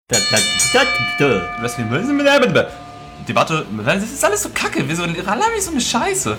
Debatte, das ist alles so kacke, wieso laber ich so eine Scheiße?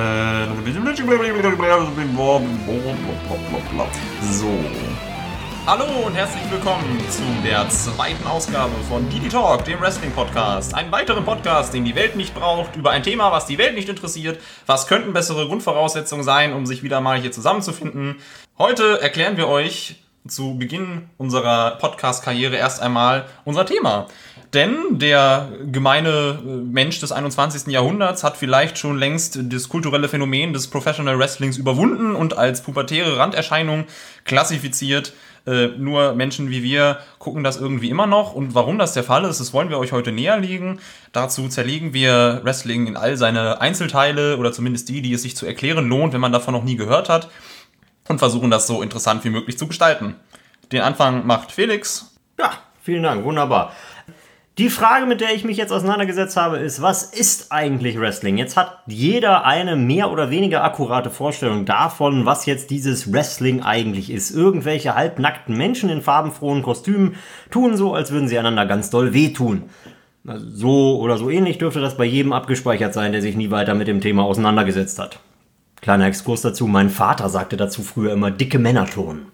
So. Hallo und herzlich willkommen zu der zweiten Ausgabe von Didi Talk, dem Wrestling-Podcast. Einen weiteren Podcast, den die Welt nicht braucht, über ein Thema, was die Welt nicht interessiert. Was könnten bessere Grundvoraussetzungen sein, um sich wieder mal hier zusammenzufinden? Heute erklären wir euch zu Beginn unserer Podcast-Karriere erst einmal unser Thema. Denn der gemeine Mensch des 21. Jahrhunderts hat vielleicht schon längst das kulturelle Phänomen des Professional Wrestlings überwunden und als pubertäre Randerscheinung klassifiziert. Nur Menschen wie wir gucken das irgendwie immer noch. Und warum das der Fall ist, das wollen wir euch heute näher legen. Dazu zerlegen wir Wrestling in all seine Einzelteile oder zumindest die es sich zu erklären lohnt, wenn man davon noch nie gehört hat. Und versuchen das so interessant wie möglich zu gestalten. Den Anfang macht Felix. Ja, vielen Dank, wunderbar. Die Frage, mit der ich mich jetzt auseinandergesetzt habe, ist, was ist eigentlich Wrestling? Jetzt hat jeder eine mehr oder weniger akkurate Vorstellung davon, was jetzt dieses Wrestling eigentlich ist. Irgendwelche halbnackten Menschen in farbenfrohen Kostümen tun so, als würden sie einander ganz doll wehtun. Also so oder so ähnlich dürfte das bei jedem abgespeichert sein, der sich nie weiter mit dem Thema auseinandergesetzt hat. Kleiner Exkurs dazu, mein Vater sagte dazu früher immer dicke Männer turnen.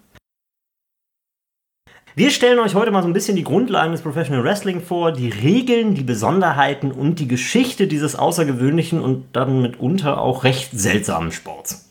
Wir stellen euch heute mal so ein bisschen die Grundlagen des Professional Wrestling vor, die Regeln, die Besonderheiten und die Geschichte dieses außergewöhnlichen und dann mitunter auch recht seltsamen Sports.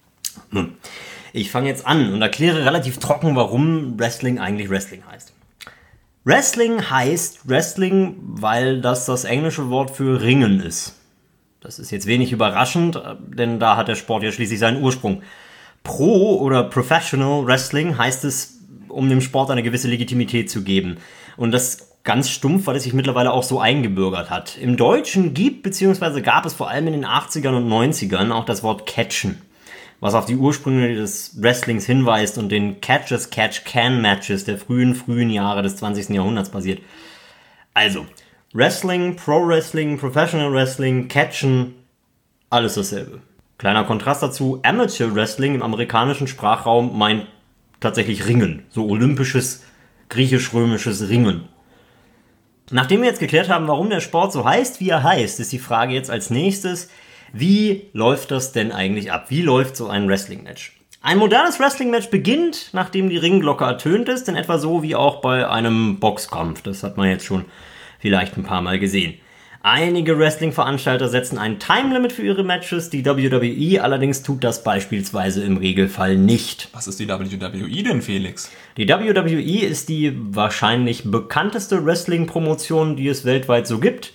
Ich fange jetzt an und erkläre relativ trocken, warum Wrestling eigentlich Wrestling heißt. Wrestling heißt Wrestling, weil das englische Wort für Ringen ist. Das ist jetzt wenig überraschend, denn da hat der Sport ja schließlich seinen Ursprung. Pro- oder Professional Wrestling heißt es, um dem Sport eine gewisse Legitimität zu geben. Und das ganz stumpf, weil es sich mittlerweile auch so eingebürgert hat. Im Deutschen gab es vor allem in den 80ern und 90ern auch das Wort Catchen, was auf die Ursprünge des Wrestlings hinweist und den Catch-as-Catch-Can-Matches der frühen Jahre des 20. Jahrhunderts basiert. Also, Wrestling, Pro-Wrestling, Professional Wrestling, Catchen, alles dasselbe. Kleiner Kontrast dazu, Amateur Wrestling im amerikanischen Sprachraum meint tatsächlich Ringen, so olympisches, griechisch-römisches Ringen. Nachdem wir jetzt geklärt haben, warum der Sport so heißt, wie er heißt, ist die Frage jetzt als nächstes, wie läuft das denn eigentlich ab? Wie läuft so ein Wrestling-Match? Ein modernes Wrestling-Match beginnt, nachdem die Ringglocke ertönt ist, in etwa so wie auch bei einem Boxkampf. Das hat man jetzt schon vielleicht ein paar Mal gesehen. Einige Wrestling-Veranstalter setzen ein Time-Limit für ihre Matches, die WWE allerdings tut das beispielsweise im Regelfall nicht. Was ist die WWE denn, Felix? Die WWE ist die wahrscheinlich bekannteste Wrestling-Promotion, die es weltweit so gibt,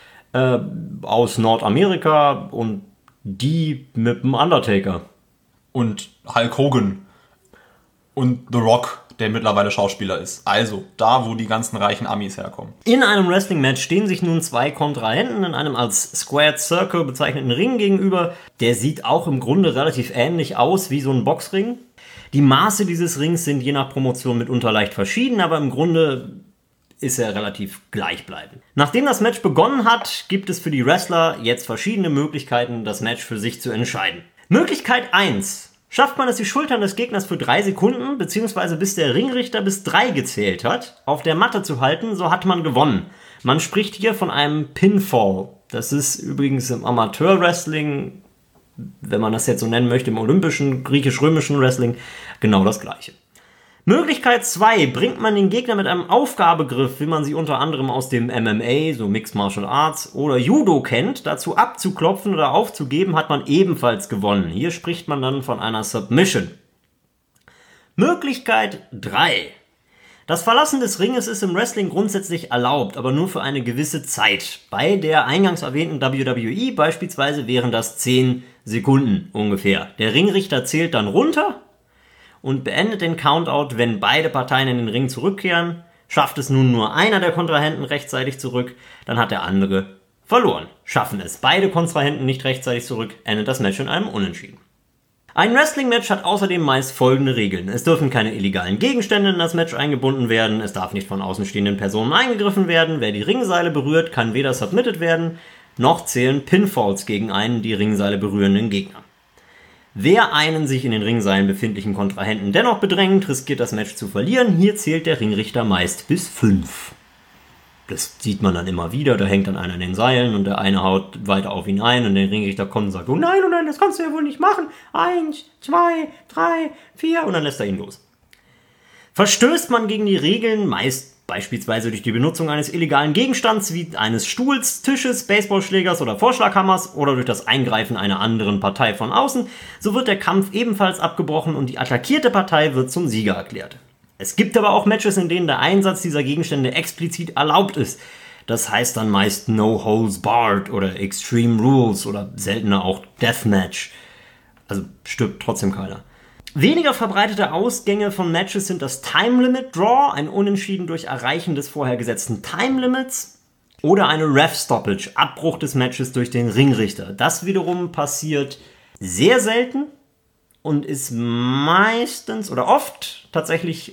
aus Nordamerika und die mit dem Undertaker. Und Hulk Hogan und The Rock, der mittlerweile Schauspieler ist. Also, da, wo die ganzen reichen Amis herkommen. In einem Wrestling-Match stehen sich nun zwei Kontrahenten in einem als Squared Circle bezeichneten Ring gegenüber. Der sieht auch im Grunde relativ ähnlich aus wie so ein Boxring. Die Maße dieses Rings sind je nach Promotion mitunter leicht verschieden, aber im Grunde ist er relativ gleichbleibend. Nachdem das Match begonnen hat, gibt es für die Wrestler jetzt verschiedene Möglichkeiten, das Match für sich zu entscheiden. Möglichkeit 1. Schafft man es, die Schultern des Gegners für 3 Sekunden, beziehungsweise bis der Ringrichter bis 3 gezählt hat, auf der Matte zu halten, so hat man gewonnen. Man spricht hier von einem Pinfall. Das ist übrigens im Amateur-Wrestling, wenn man das jetzt so nennen möchte, im olympischen, griechisch-römischen Wrestling, genau das Gleiche. Möglichkeit 2. Bringt man den Gegner mit einem Aufgabegriff, wie man sie unter anderem aus dem MMA, so Mixed Martial Arts oder Judo kennt, dazu abzuklopfen oder aufzugeben, hat man ebenfalls gewonnen. Hier spricht man dann von einer Submission. Möglichkeit 3. Das Verlassen des Ringes ist im Wrestling grundsätzlich erlaubt, aber nur für eine gewisse Zeit. Bei der eingangs erwähnten WWE beispielsweise wären das 10 Sekunden ungefähr. Der Ringrichter zählt dann runter und beendet den Countout, wenn beide Parteien in den Ring zurückkehren. Schafft es nun nur einer der Kontrahenten rechtzeitig zurück, dann hat der andere verloren. Schaffen es beide Kontrahenten nicht rechtzeitig zurück, endet das Match in einem Unentschieden. Ein Wrestling-Match hat außerdem meist folgende Regeln. Es dürfen keine illegalen Gegenstände in das Match eingebunden werden, es darf nicht von außenstehenden Personen eingegriffen werden, wer die Ringseile berührt, kann weder submitted werden, noch zählen Pinfalls gegen einen die Ringseile berührenden Gegner. Wer einen sich in den Ringseilen befindlichen Kontrahenten dennoch bedrängt, riskiert das Match zu verlieren. Hier zählt der Ringrichter meist bis 5. Das sieht man dann immer wieder, da hängt dann einer in den Seilen und der eine haut weiter auf ihn ein und der Ringrichter kommt und sagt, oh nein, das kannst du ja wohl nicht machen. 1, 2, 3, 4 und dann lässt er ihn los. Verstößt man gegen die Regeln, meist beispielsweise durch die Benutzung eines illegalen Gegenstands wie eines Stuhls, Tisches, Baseballschlägers oder Vorschlaghammers oder durch das Eingreifen einer anderen Partei von außen, so wird der Kampf ebenfalls abgebrochen und die attackierte Partei wird zum Sieger erklärt. Es gibt aber auch Matches, in denen der Einsatz dieser Gegenstände explizit erlaubt ist. Das heißt dann meist No Holds Barred oder Extreme Rules oder seltener auch Deathmatch. Also stirbt trotzdem keiner. Weniger verbreitete Ausgänge von Matches sind das Time Limit Draw, ein Unentschieden durch Erreichen des vorher gesetzten Time Limits, oder eine Ref Stoppage, Abbruch des Matches durch den Ringrichter. Das wiederum passiert sehr selten und ist meistens oder oft tatsächlich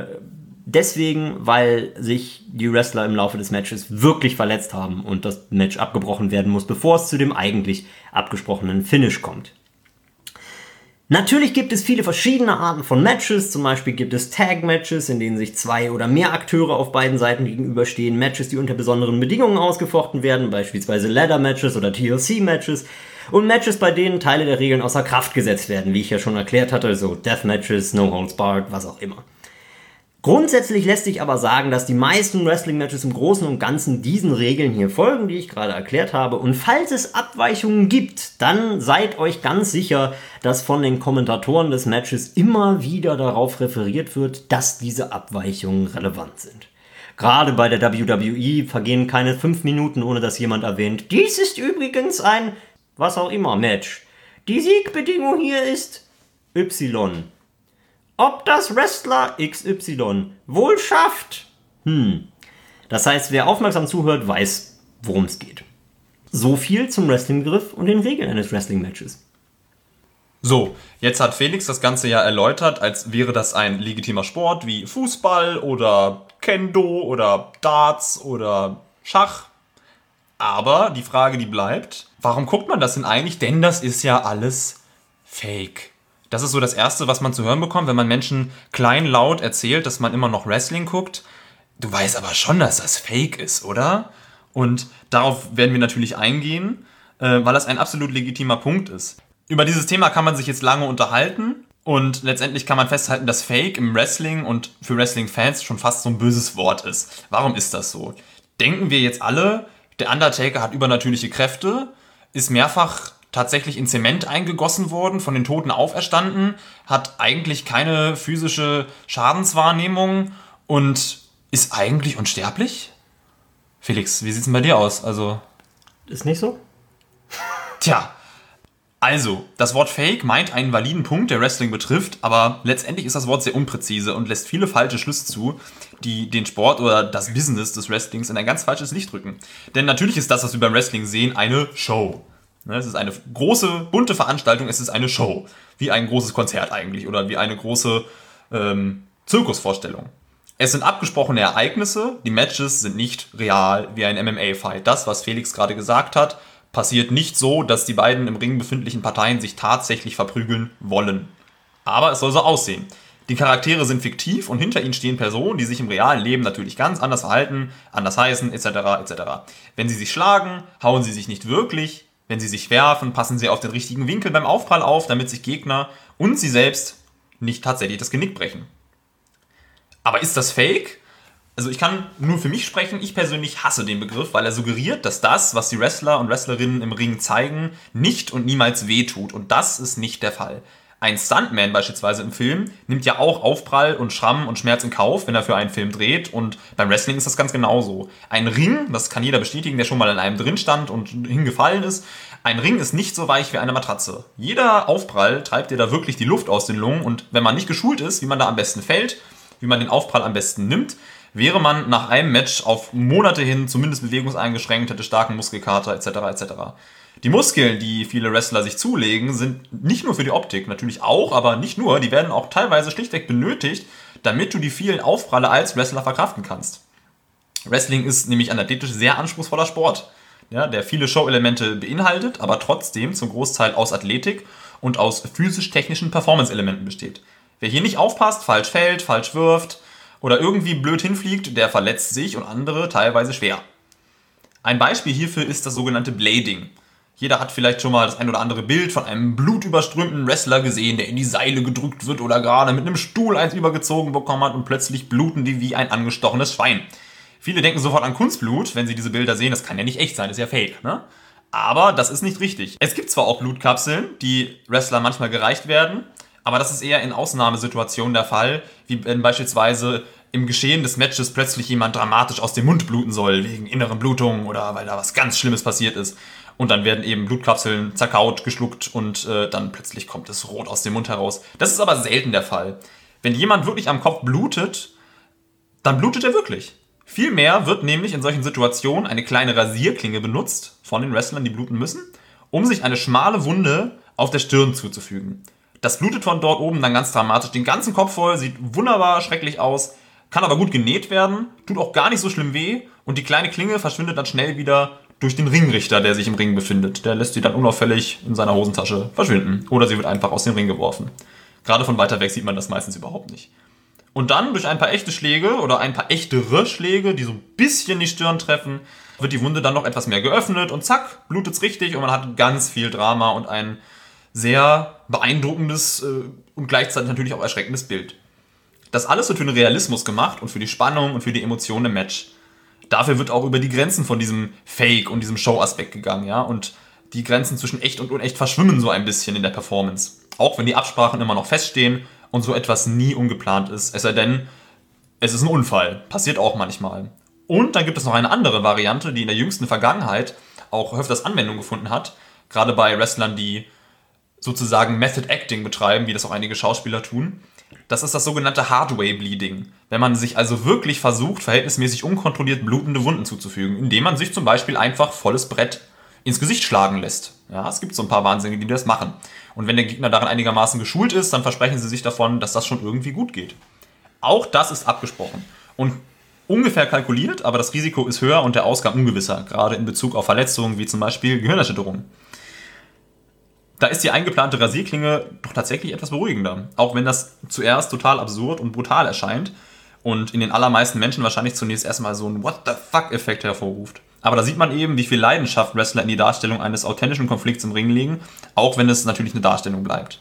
deswegen, weil sich die Wrestler im Laufe des Matches wirklich verletzt haben und das Match abgebrochen werden muss, bevor es zu dem eigentlich abgesprochenen Finish kommt. Natürlich gibt es viele verschiedene Arten von Matches, zum Beispiel gibt es Tag-Matches, in denen sich 2 oder mehr Akteure auf beiden Seiten gegenüberstehen, Matches, die unter besonderen Bedingungen ausgefochten werden, beispielsweise Ladder-Matches oder TLC-Matches und Matches, bei denen Teile der Regeln außer Kraft gesetzt werden, wie ich ja schon erklärt hatte, so Death-Matches, No Holds Barred, was auch immer. Grundsätzlich lässt sich aber sagen, dass die meisten Wrestling-Matches im Großen und Ganzen diesen Regeln hier folgen, die ich gerade erklärt habe. Und falls es Abweichungen gibt, dann seid euch ganz sicher, dass von den Kommentatoren des Matches immer wieder darauf referiert wird, dass diese Abweichungen relevant sind. Gerade bei der WWE vergehen keine 5 Minuten, ohne dass jemand erwähnt, dies ist übrigens ein, was auch immer, Match. Die Siegbedingung hier ist Y. Ob das Wrestler XY wohl schafft? Das heißt, wer aufmerksam zuhört, weiß, worum es geht. So viel zum Wrestling-Begriff und den Regeln eines Wrestling-Matches. So, jetzt hat Felix das Ganze ja erläutert, als wäre das ein legitimer Sport wie Fußball oder Kendo oder Darts oder Schach. Aber die Frage, die bleibt, warum guckt man das denn eigentlich? Denn das ist ja alles Fake. Das ist so das Erste, was man zu hören bekommt, wenn man Menschen kleinlaut erzählt, dass man immer noch Wrestling guckt. Du weißt aber schon, dass das Fake ist, oder? Und darauf werden wir natürlich eingehen, weil das ein absolut legitimer Punkt ist. Über dieses Thema kann man sich jetzt lange unterhalten und letztendlich kann man festhalten, dass Fake im Wrestling und für Wrestling-Fans schon fast so ein böses Wort ist. Warum ist das so? Denken wir jetzt alle, der Undertaker hat übernatürliche Kräfte, ist mehrfach tatsächlich in Zement eingegossen worden, von den Toten auferstanden, hat eigentlich keine physische Schadenswahrnehmung und ist eigentlich unsterblich? Felix, wie sieht's denn bei dir aus? Ist nicht so? Tja, also, das Wort Fake meint einen validen Punkt, der Wrestling betrifft, aber letztendlich ist das Wort sehr unpräzise und lässt viele falsche Schlüsse zu, die den Sport oder das Business des Wrestlings in ein ganz falsches Licht rücken. Denn natürlich ist das, was wir beim Wrestling sehen, eine Show. Es ist eine große, bunte Veranstaltung, es ist eine Show. Wie ein großes Konzert eigentlich oder wie eine große Zirkusvorstellung. Es sind abgesprochene Ereignisse, die Matches sind nicht real wie ein MMA-Fight. Das, was Felix gerade gesagt hat, passiert nicht so, dass die beiden im Ring befindlichen Parteien sich tatsächlich verprügeln wollen. Aber es soll so aussehen. Die Charaktere sind fiktiv und hinter ihnen stehen Personen, die sich im realen Leben natürlich ganz anders verhalten, anders heißen, etc. etc. Wenn sie sich schlagen, hauen sie sich nicht wirklich. Wenn sie sich werfen, passen sie auf den richtigen Winkel beim Aufprall auf, damit sich Gegner und sie selbst nicht tatsächlich das Genick brechen. Aber ist das Fake? Also ich kann nur für mich sprechen, ich persönlich hasse den Begriff, weil er suggeriert, dass das, was die Wrestler und Wrestlerinnen im Ring zeigen, nicht und niemals wehtut. Und das ist nicht der Fall. Ein Stuntman beispielsweise im Film nimmt ja auch Aufprall und Schramm und Schmerz in Kauf, wenn er für einen Film dreht. Und beim Wrestling ist das ganz genauso. Ein Ring, das kann jeder bestätigen, der schon mal in einem drin stand und hingefallen ist, ein Ring ist nicht so weich wie eine Matratze. Jeder Aufprall treibt dir da wirklich die Luft aus den Lungen. Und wenn man nicht geschult ist, wie man da am besten fällt, wie man den Aufprall am besten nimmt, wäre man nach einem Match auf Monate hin zumindest bewegungseingeschränkt, hätte starken Muskelkater etc. etc. Die Muskeln, die viele Wrestler sich zulegen, sind nicht nur für die Optik, natürlich auch, aber nicht nur, die werden auch teilweise schlichtweg benötigt, damit du die vielen Aufpralle als Wrestler verkraften kannst. Wrestling ist nämlich ein athletisch sehr anspruchsvoller Sport. ja, der viele Show-Elemente beinhaltet, aber trotzdem zum Großteil aus Athletik und aus physisch-technischen Performance-Elementen besteht. Wer hier nicht aufpasst, falsch fällt, falsch wirft oder irgendwie blöd hinfliegt, der verletzt sich und andere teilweise schwer. Ein Beispiel hierfür ist das sogenannte Blading. Jeder hat vielleicht schon mal das ein oder andere Bild von einem blutüberströmten Wrestler gesehen, der in die Seile gedrückt wird oder gerade mit einem Stuhl eins übergezogen bekommen hat und plötzlich bluten die wie ein angestochenes Schwein. Viele denken sofort an Kunstblut, wenn sie diese Bilder sehen. Das kann ja nicht echt sein, das ist ja fake, ne? Aber das ist nicht richtig. Es gibt zwar auch Blutkapseln, die Wrestler manchmal gereicht werden, aber das ist eher in Ausnahmesituationen der Fall, wie wenn beispielsweise im Geschehen des Matches plötzlich jemand dramatisch aus dem Mund bluten soll, wegen inneren Blutungen oder weil da was ganz Schlimmes passiert ist. Und dann werden eben Blutkapseln zerkaut, geschluckt und dann plötzlich kommt es rot aus dem Mund heraus. Das ist aber selten der Fall. Wenn jemand wirklich am Kopf blutet, dann blutet er wirklich. Vielmehr wird nämlich in solchen Situationen eine kleine Rasierklinge benutzt von den Wrestlern, die bluten müssen, um sich eine schmale Wunde auf der Stirn zuzufügen. Das blutet von dort oben dann ganz dramatisch den ganzen Kopf voll, sieht wunderbar schrecklich aus, kann aber gut genäht werden, tut auch gar nicht so schlimm weh und die kleine Klinge verschwindet dann schnell wieder durch den Ringrichter, der sich im Ring befindet. Der lässt sie dann unauffällig in seiner Hosentasche verschwinden oder sie wird einfach aus dem Ring geworfen. Gerade von weiter weg sieht man das meistens überhaupt nicht. Und dann durch ein paar echte Schläge oder ein paar echtere Schläge, die so ein bisschen die Stirn treffen, wird die Wunde dann noch etwas mehr geöffnet und zack, blutet's richtig und man hat ganz viel Drama und ein sehr beeindruckendes und gleichzeitig natürlich auch erschreckendes Bild. Das alles wird für den Realismus gemacht und für die Spannung und für die Emotionen im Match. Dafür wird auch über die Grenzen von diesem Fake und diesem Show-Aspekt gegangen, ja, und die Grenzen zwischen echt und unecht verschwimmen so ein bisschen in der Performance. Auch wenn die Absprachen immer noch feststehen und so etwas nie ungeplant ist, es sei denn, es ist ein Unfall. Passiert auch manchmal. Und dann gibt es noch eine andere Variante, die in der jüngsten Vergangenheit auch öfters Anwendung gefunden hat, gerade bei Wrestlern, die sozusagen Method Acting betreiben, wie das auch einige Schauspieler tun. Das ist das sogenannte Hardway Bleeding, wenn man sich also wirklich versucht, verhältnismäßig unkontrolliert blutende Wunden zuzufügen, indem man sich zum Beispiel einfach volles Brett ins Gesicht schlagen lässt. Ja, es gibt so ein paar Wahnsinnige, die das machen. Und wenn der Gegner darin einigermaßen geschult ist, dann versprechen sie sich davon, dass das schon irgendwie gut geht. Auch das ist abgesprochen und ungefähr kalkuliert, aber das Risiko ist höher und der Ausgang ungewisser, gerade in Bezug auf Verletzungen wie zum Beispiel Gehirnerschütterungen. Da ist die eingeplante Rasierklinge doch tatsächlich etwas beruhigender, auch wenn das zuerst total absurd und brutal erscheint und in den allermeisten Menschen wahrscheinlich zunächst erstmal so einen What-the-fuck-Effekt hervorruft. Aber da sieht man eben, wie viel Leidenschaft Wrestler in die Darstellung eines authentischen Konflikts im Ring legen, auch wenn es natürlich eine Darstellung bleibt.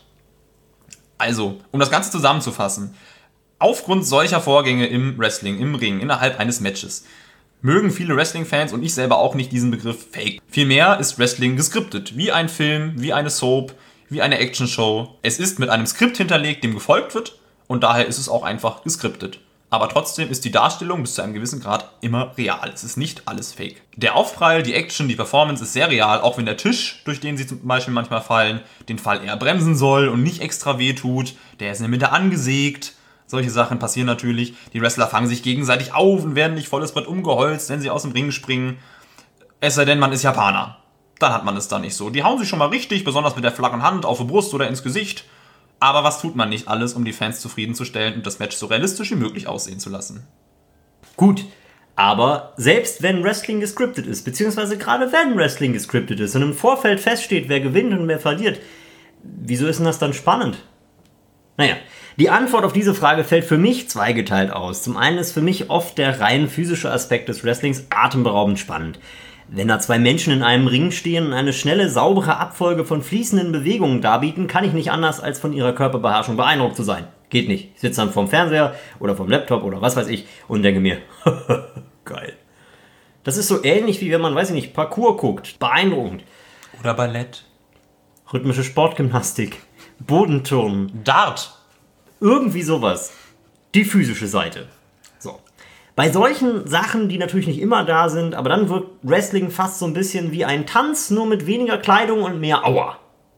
Also, um das Ganze zusammenzufassen, aufgrund solcher Vorgänge im Wrestling, im Ring, innerhalb eines Matches, mögen viele Wrestling-Fans und ich selber auch nicht diesen Begriff Fake. Vielmehr ist Wrestling geskriptet, wie ein Film, wie eine Soap, wie eine Actionshow. Es ist mit einem Skript hinterlegt, dem gefolgt wird und daher ist es auch einfach geskriptet. Aber trotzdem ist die Darstellung bis zu einem gewissen Grad immer real. Es ist nicht alles Fake. Der Aufprall, die Action, die Performance ist sehr real, auch wenn der Tisch, durch den sie zum Beispiel manchmal fallen, den Fall eher bremsen soll und nicht extra wehtut. Der ist in der Mitte angesägt. Solche Sachen passieren natürlich. Die Wrestler fangen sich gegenseitig auf und werden nicht volles Brett umgeholzt, wenn sie aus dem Ring springen. Es sei denn, man ist Japaner. Dann hat man es da nicht so. Die hauen sich schon mal richtig, besonders mit der flachen Hand auf die Brust oder ins Gesicht. Aber was tut man nicht alles, um die Fans zufriedenzustellen und das Match so realistisch wie möglich aussehen zu lassen? Gut, aber selbst wenn Wrestling gescriptet ist, beziehungsweise gerade wenn Wrestling gescriptet ist und im Vorfeld feststeht, wer gewinnt und wer verliert, wieso ist denn das dann spannend? Naja, die Antwort auf diese Frage fällt für mich zweigeteilt aus. Zum einen ist für mich oft der rein physische Aspekt des Wrestlings atemberaubend spannend. Wenn da zwei Menschen in einem Ring stehen und eine schnelle, saubere Abfolge von fließenden Bewegungen darbieten, kann ich nicht anders, als von ihrer Körperbeherrschung beeindruckt zu sein. Geht nicht. Ich sitze dann vorm Fernseher oder vorm Laptop oder was weiß ich und denke mir, geil. Das ist so ähnlich wie wenn man, weiß ich nicht, Parkour guckt. Beeindruckend. Oder Ballett. Rhythmische Sportgymnastik. Bodenturnen. Dart. Irgendwie sowas. Die physische Seite. So. Bei solchen Sachen, die natürlich nicht immer da sind, aber dann wirkt Wrestling fast so ein bisschen wie ein Tanz, nur mit weniger Kleidung und mehr Aua.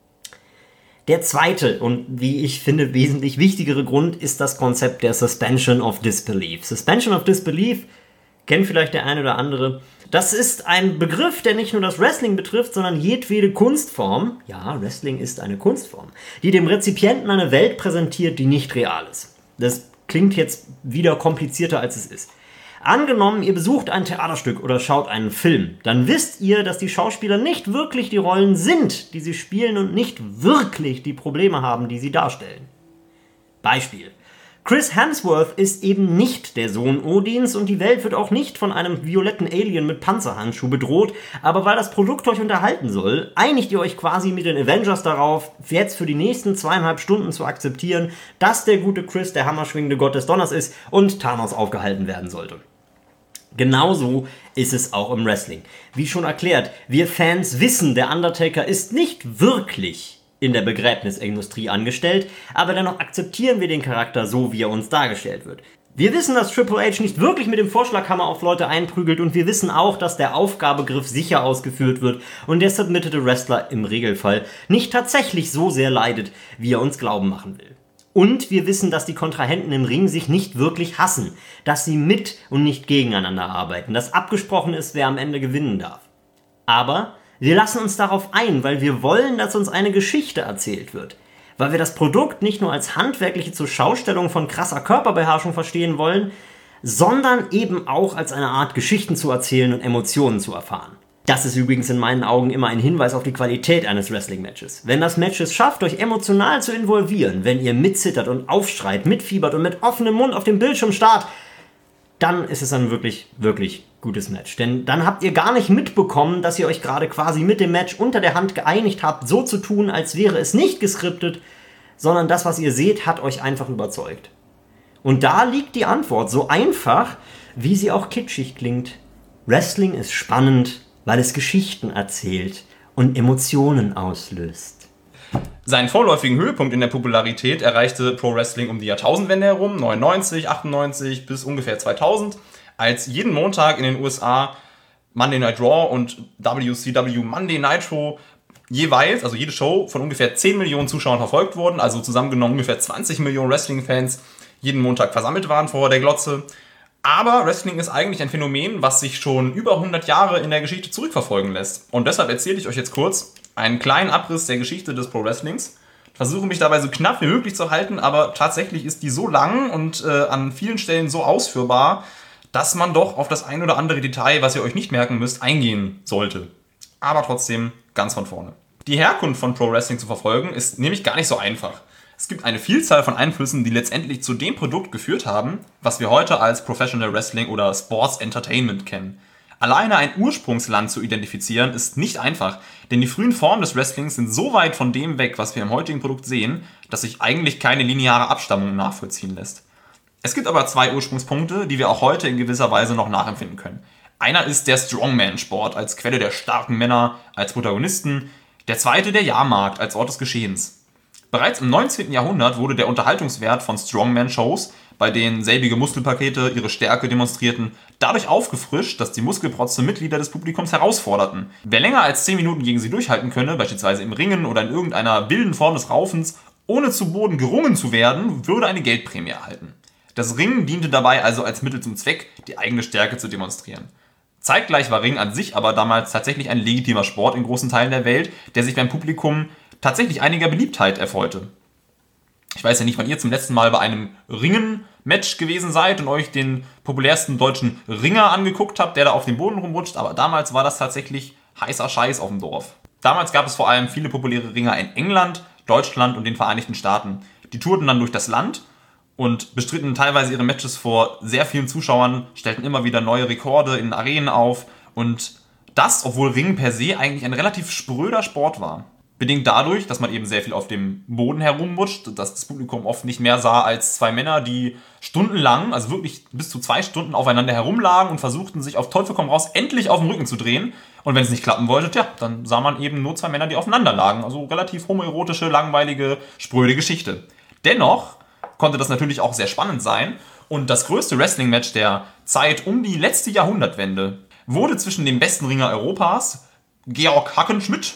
Der zweite und wie ich finde wesentlich wichtigere Grund ist das Konzept der Suspension of Disbelief. Suspension of Disbelief kennt vielleicht der eine oder andere. Das ist ein Begriff, der nicht nur das Wrestling betrifft, sondern jedwede Kunstform, ja, Wrestling ist eine Kunstform, die dem Rezipienten eine Welt präsentiert, die nicht real ist. Das klingt jetzt wieder komplizierter, als es ist. Angenommen, ihr besucht ein Theaterstück oder schaut einen Film, dann wisst ihr, dass die Schauspieler nicht wirklich die Rollen sind, die sie spielen und nicht wirklich die Probleme haben, die sie darstellen. Beispiel. Chris Hemsworth ist eben nicht der Sohn Odins und die Welt wird auch nicht von einem violetten Alien mit Panzerhandschuh bedroht, aber weil das Produkt euch unterhalten soll, einigt ihr euch quasi mit den Avengers darauf, jetzt für die nächsten 2,5 Stunden zu akzeptieren, dass der gute Chris der hammerschwingende Gott des Donners ist und Thanos aufgehalten werden sollte. Genauso ist es auch im Wrestling. Wie schon erklärt, wir Fans wissen, der Undertaker ist nicht wirklich in der Begräbnisindustrie angestellt, aber dennoch akzeptieren wir den Charakter so, wie er uns dargestellt wird. Wir wissen, dass Triple H nicht wirklich mit dem Vorschlaghammer auf Leute einprügelt und wir wissen auch, dass der Aufgabegriff sicher ausgeführt wird und der submittete Wrestler im Regelfall nicht tatsächlich so sehr leidet, wie er uns glauben machen will. Und wir wissen, dass die Kontrahenten im Ring sich nicht wirklich hassen, dass sie mit und nicht gegeneinander arbeiten, dass abgesprochen ist, wer am Ende gewinnen darf. Aber wir lassen uns darauf ein, weil wir wollen, dass uns eine Geschichte erzählt wird. Weil wir das Produkt nicht nur als handwerkliche Zurschaustellung von krasser Körperbeherrschung verstehen wollen, sondern eben auch als eine Art Geschichten zu erzählen und Emotionen zu erfahren. Das ist übrigens in meinen Augen immer ein Hinweis auf die Qualität eines Wrestling-Matches. Wenn das Match es schafft, euch emotional zu involvieren, wenn ihr mitzittert und aufschreit, mitfiebert und mit offenem Mund auf dem Bildschirm starrt, dann ist es ein wirklich, wirklich gutes Match. Denn dann habt ihr gar nicht mitbekommen, dass ihr euch gerade quasi mit dem Match unter der Hand geeinigt habt, so zu tun, als wäre es nicht geskriptet, sondern das, was ihr seht, hat euch einfach überzeugt. Und da liegt die Antwort, so einfach, wie sie auch kitschig klingt. Wrestling ist spannend, weil es Geschichten erzählt und Emotionen auslöst. Seinen vorläufigen Höhepunkt in der Popularität erreichte Pro Wrestling um die Jahrtausendwende herum, 99, 98 bis ungefähr 2000, als jeden Montag in den USA Monday Night Raw und WCW Monday Nitro jeweils, also jede Show, von ungefähr 10 Millionen Zuschauern verfolgt wurden, also zusammengenommen ungefähr 20 Millionen Wrestling-Fans jeden Montag versammelt waren vor der Glotze. Aber Wrestling ist eigentlich ein Phänomen, was sich schon über 100 Jahre in der Geschichte zurückverfolgen lässt. Und deshalb erzähle ich euch jetzt kurz einen kleinen Abriss der Geschichte des Pro Wrestlings. Versuche mich dabei so knapp wie möglich zu halten, aber tatsächlich ist die so lang und an vielen Stellen so ausführbar, dass man doch auf das ein oder andere Detail, was ihr euch nicht merken müsst, eingehen sollte. Aber trotzdem ganz von vorne. Die Herkunft von Pro Wrestling zu verfolgen ist nämlich gar nicht so einfach. Es gibt eine Vielzahl von Einflüssen, die letztendlich zu dem Produkt geführt haben, was wir heute als Professional Wrestling oder Sports Entertainment kennen. Alleine ein Ursprungsland zu identifizieren ist nicht einfach, denn die frühen Formen des Wrestlings sind so weit von dem weg, was wir im heutigen Produkt sehen, dass sich eigentlich keine lineare Abstammung nachvollziehen lässt. Es gibt aber zwei Ursprungspunkte, die wir auch heute in gewisser Weise noch nachempfinden können. Einer ist der Strongman-Sport als Quelle der starken Männer, als Protagonisten, der zweite der Jahrmarkt als Ort des Geschehens. Bereits im 19. Jahrhundert wurde der Unterhaltungswert von Strongman-Shows, bei denen selbige Muskelpakete ihre Stärke demonstrierten, dadurch aufgefrischt, dass die muskelprotze Mitglieder des Publikums herausforderten. Wer länger als 10 Minuten gegen sie durchhalten könne, beispielsweise im Ringen oder in irgendeiner wilden Form des Raufens, ohne zu Boden gerungen zu werden, würde eine Geldprämie erhalten. Das Ringen diente dabei also als Mittel zum Zweck, die eigene Stärke zu demonstrieren. Zeitgleich war Ringen an sich aber damals tatsächlich ein legitimer Sport in großen Teilen der Welt, der sich beim Publikum tatsächlich einiger Beliebtheit erfreute. Ich weiß ja nicht, wann ihr zum letzten Mal bei einem Ringen-Match gewesen seid und euch den populärsten deutschen Ringer angeguckt habt, der da auf dem Boden rumrutscht, aber damals war das tatsächlich heißer Scheiß auf dem Dorf. Damals gab es vor allem viele populäre Ringer in England, Deutschland und den Vereinigten Staaten. Die tourten dann durch das Land und bestritten teilweise ihre Matches vor sehr vielen Zuschauern, stellten immer wieder neue Rekorde in Arenen auf und das, obwohl Ringen per se eigentlich ein relativ spröder Sport war. Bedingt dadurch, dass man eben sehr viel auf dem Boden herumrutscht, dass das Publikum oft nicht mehr sah als zwei Männer, die stundenlang, also wirklich bis zu 2 Stunden aufeinander herumlagen und versuchten, sich auf Teufel komm raus endlich auf den Rücken zu drehen. Und wenn es nicht klappen wollte, tja, dann sah man eben nur 2 Männer, die aufeinander lagen. Also relativ homoerotische, langweilige, spröde Geschichte. Dennoch konnte das natürlich auch sehr spannend sein. Und das größte Wrestling-Match der Zeit um die letzte Jahrhundertwende wurde zwischen dem besten Ringer Europas, Georg Hackenschmidt,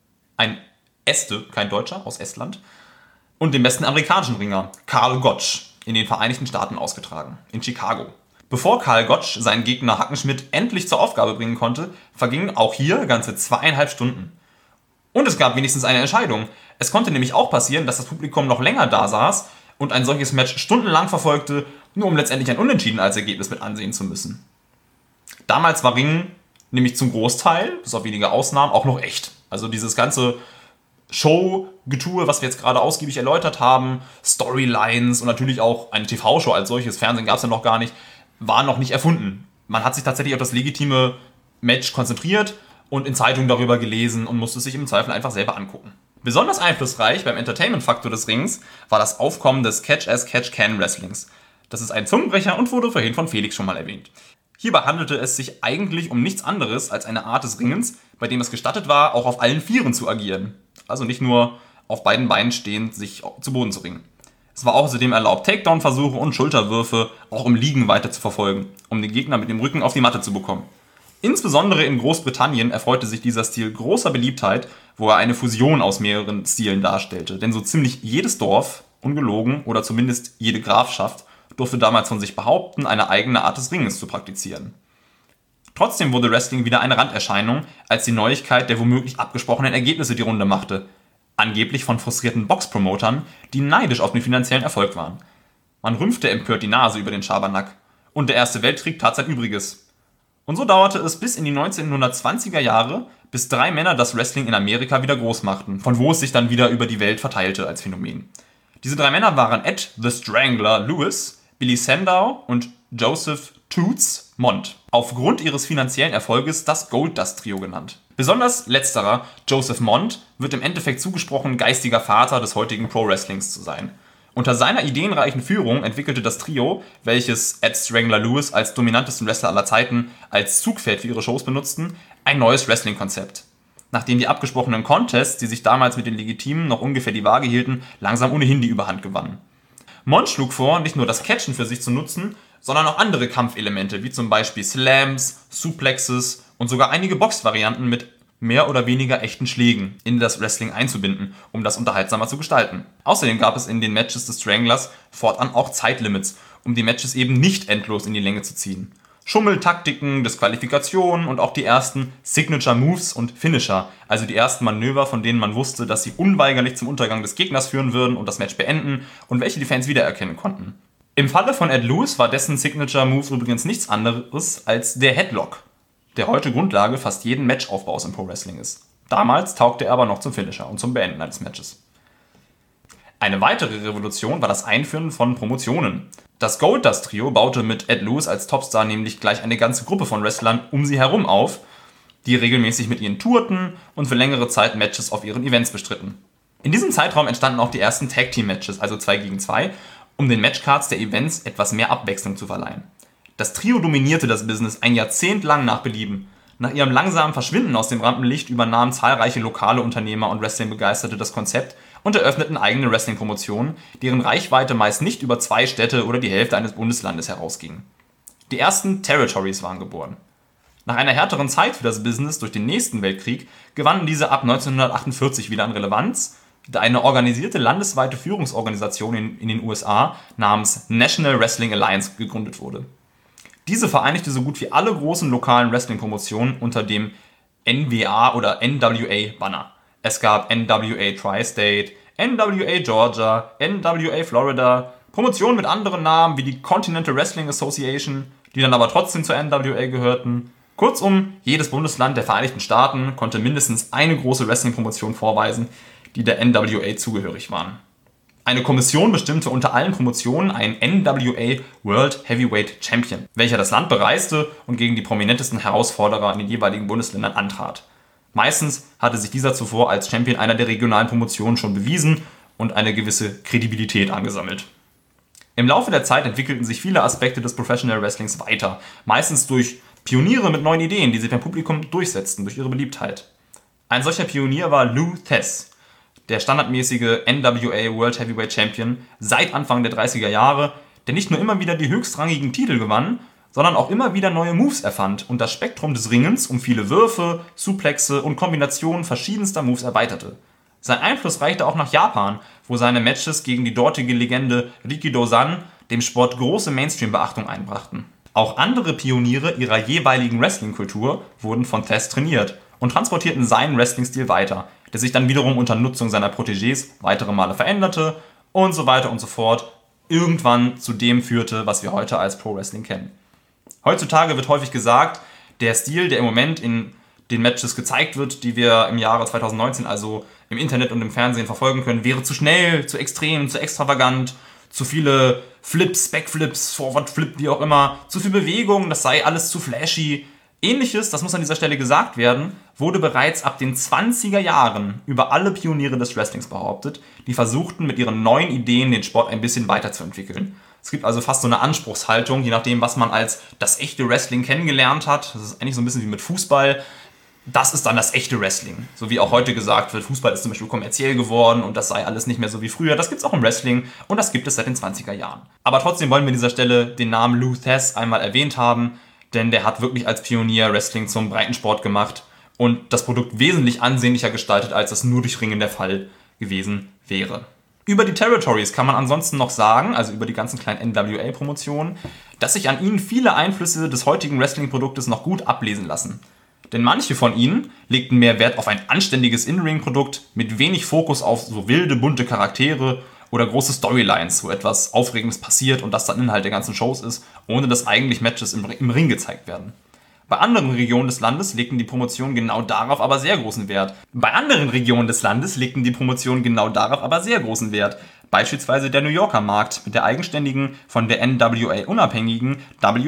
ein Este, kein Deutscher, aus Estland, und dem besten amerikanischen Ringer, Karl Gotch, in den Vereinigten Staaten ausgetragen, in Chicago. Bevor Karl Gotch seinen Gegner Hackenschmidt endlich zur Aufgabe bringen konnte, vergingen auch hier ganze 2,5 Stunden. Und es gab wenigstens eine Entscheidung. Es konnte nämlich auch passieren, dass das Publikum noch länger da saß und ein solches Match stundenlang verfolgte, nur um letztendlich ein Unentschieden als Ergebnis mit ansehen zu müssen. Damals war Ringen nämlich zum Großteil, bis auf wenige Ausnahmen, auch noch echt. Also dieses ganze Show-Getue, was wir jetzt gerade ausgiebig erläutert haben, Storylines und natürlich auch eine TV-Show als solches, Fernsehen gab es ja noch gar nicht, war noch nicht erfunden. Man hat sich tatsächlich auf das legitime Match konzentriert und in Zeitungen darüber gelesen und musste es sich im Zweifel einfach selber angucken. Besonders einflussreich beim Entertainment-Faktor des Rings war das Aufkommen des Catch-as-Catch-Can-Wrestlings. Das ist ein Zungenbrecher und wurde vorhin von Felix schon mal erwähnt. Hierbei handelte es sich eigentlich um nichts anderes als eine Art des Ringens, bei dem es gestattet war, auch auf allen Vieren zu agieren. Also nicht nur auf beiden Beinen stehend sich zu Boden zu ringen. Es war außerdem erlaubt, Takedown-Versuche und Schulterwürfe auch im Liegen weiter zu verfolgen, um den Gegner mit dem Rücken auf die Matte zu bekommen. Insbesondere in Großbritannien erfreute sich dieser Stil großer Beliebtheit, wo er eine Fusion aus mehreren Stilen darstellte. Denn so ziemlich jedes Dorf, ungelogen, oder zumindest jede Grafschaft, durfte damals von sich behaupten, eine eigene Art des Ringens zu praktizieren. Trotzdem wurde Wrestling wieder eine Randerscheinung, als die Neuigkeit der womöglich abgesprochenen Ergebnisse die Runde machte. Angeblich von frustrierten Boxpromotern, die neidisch auf den finanziellen Erfolg waren. Man rümpfte empört die Nase über den Schabernack. Und der Erste Weltkrieg tat sein Übriges. Und so dauerte es bis in die 1920er Jahre, bis 3 Männer das Wrestling in Amerika wieder groß machten, von wo es sich dann wieder über die Welt verteilte als Phänomen. Diese 3 Männer waren Ed the Strangler Lewis, Billy Sandow und Joseph Toots Mont. Aufgrund ihres finanziellen Erfolges das Goldust-Trio genannt. Besonders letzterer, Joseph Mont, wird im Endeffekt zugesprochen, geistiger Vater des heutigen Pro-Wrestlings zu sein. Unter seiner ideenreichen Führung entwickelte das Trio, welches Ed Strangler Lewis als dominantesten Wrestler aller Zeiten als Zugpferd für ihre Shows benutzten, ein neues Wrestling-Konzept. Nachdem die abgesprochenen Contests, die sich damals mit den Legitimen noch ungefähr die Waage hielten, langsam ohnehin die Überhand gewannen. Mont schlug vor, nicht nur das Catchen für sich zu nutzen, sondern auch andere Kampfelemente, wie zum Beispiel Slams, Suplexes und sogar einige Boxvarianten mit mehr oder weniger echten Schlägen in das Wrestling einzubinden, um das unterhaltsamer zu gestalten. Außerdem gab es in den Matches des Stranglers fortan auch Zeitlimits, um die Matches eben nicht endlos in die Länge zu ziehen. Schummeltaktiken, Disqualifikationen und auch die ersten Signature Moves und Finisher, also die ersten Manöver, von denen man wusste, dass sie unweigerlich zum Untergang des Gegners führen würden und das Match beenden und welche die Fans wiedererkennen konnten. Im Falle von Ed Lewis war dessen Signature Move übrigens nichts anderes als der Headlock, der heute Grundlage fast jeden Matchaufbaus im Pro Wrestling ist. Damals taugte er aber noch zum Finisher und zum Beenden eines Matches. Eine weitere Revolution war das Einführen von Promotionen. Das Goldust-Trio baute mit Ed Lewis als Topstar nämlich gleich eine ganze Gruppe von Wrestlern um sie herum auf, die regelmäßig mit ihnen tourten und für längere Zeit Matches auf ihren Events bestritten. In diesem Zeitraum entstanden auch die ersten Tag-Team-Matches, also 2 gegen 2, um den Matchcards der Events etwas mehr Abwechslung zu verleihen. Das Trio dominierte das Business ein Jahrzehnt lang nach Belieben. Nach ihrem langsamen Verschwinden aus dem Rampenlicht übernahmen zahlreiche lokale Unternehmer und Wrestling-Begeisterte das Konzept und eröffneten eigene Wrestling-Promotionen, deren Reichweite meist nicht über 2 Städte oder die Hälfte eines Bundeslandes herausging. Die ersten Territories waren geboren. Nach einer härteren Zeit für das Business durch den nächsten Weltkrieg gewannen diese ab 1948 wieder an Relevanz, da eine organisierte landesweite Führungsorganisation in den USA namens National Wrestling Alliance gegründet wurde. Diese vereinigte so gut wie alle großen lokalen Wrestling-Promotionen unter dem NWA oder NWA-Banner. Es gab NWA Tri-State, NWA Georgia, NWA Florida, Promotionen mit anderen Namen wie die Continental Wrestling Association, die dann aber trotzdem zur NWA gehörten. Kurzum, jedes Bundesland der Vereinigten Staaten konnte mindestens eine große Wrestling-Promotion vorweisen, die der NWA zugehörig waren. Eine Kommission bestimmte unter allen Promotionen einen NWA World Heavyweight Champion, welcher das Land bereiste und gegen die prominentesten Herausforderer in den jeweiligen Bundesländern antrat. Meistens hatte sich dieser zuvor als Champion einer der regionalen Promotionen schon bewiesen und eine gewisse Kredibilität angesammelt. Im Laufe der Zeit entwickelten sich viele Aspekte des Professional Wrestlings weiter, meistens durch Pioniere mit neuen Ideen, die sich beim Publikum durchsetzten durch ihre Beliebtheit. Ein solcher Pionier war Lou Thesz, der standardmäßige NWA World Heavyweight Champion seit Anfang der 30er Jahre, der nicht nur immer wieder die höchstrangigen Titel gewann, sondern auch immer wieder neue Moves erfand und das Spektrum des Ringens um viele Würfe, Suplexe und Kombinationen verschiedenster Moves erweiterte. Sein Einfluss reichte auch nach Japan, wo seine Matches gegen die dortige Legende Rikidō-san dem Sport große Mainstream-Beachtung einbrachten. Auch andere Pioniere ihrer jeweiligen Wrestling-Kultur wurden von Thesz trainiert und transportierten seinen Wrestling-Stil weiter, der sich dann wiederum unter Nutzung seiner Protégés weitere Male veränderte und so weiter und so fort irgendwann zu dem führte, was wir heute als Pro Wrestling kennen. Heutzutage wird häufig gesagt, der Stil, der im Moment in den Matches gezeigt wird, die wir im Jahre 2019 also im Internet und im Fernsehen verfolgen können, wäre zu schnell, zu extrem, zu extravagant, zu viele Flips, Backflips, Forward Flip, wie auch immer, zu viel Bewegung, das sei alles zu flashy. Ähnliches, das muss an dieser Stelle gesagt werden, wurde bereits ab den 20er Jahren über alle Pioniere des Wrestlings behauptet, die versuchten mit ihren neuen Ideen den Sport ein bisschen weiterzuentwickeln. Es gibt also fast so eine Anspruchshaltung, je nachdem, was man als das echte Wrestling kennengelernt hat. Das ist eigentlich so ein bisschen wie mit Fußball. Das ist dann das echte Wrestling. So wie auch heute gesagt wird, Fußball ist zum Beispiel kommerziell geworden und das sei alles nicht mehr so wie früher. Das gibt es auch im Wrestling und das gibt es seit den 20er Jahren. Aber trotzdem wollen wir an dieser Stelle den Namen Lou Thesz einmal erwähnt haben, denn der hat wirklich als Pionier Wrestling zum Breitensport gemacht und das Produkt wesentlich ansehnlicher gestaltet, als das nur durch Ringen der Fall gewesen wäre. Über die Territories kann man ansonsten noch sagen, also über die ganzen kleinen NWA-Promotionen, dass sich an ihnen viele Einflüsse des heutigen Wrestling-Produktes noch gut ablesen lassen. Denn manche von ihnen legten mehr Wert auf ein anständiges In-Ring-Produkt mit wenig Fokus auf so wilde, bunte Charaktere oder große Storylines, wo etwas Aufregendes passiert und das dann Inhalt der ganzen Shows ist, ohne dass eigentlich Matches im Ring gezeigt werden. Bei anderen Regionen des Landes legten die Promotionen genau darauf aber sehr großen Wert. Beispielsweise der New Yorker Markt mit der eigenständigen, von der NWA unabhängigen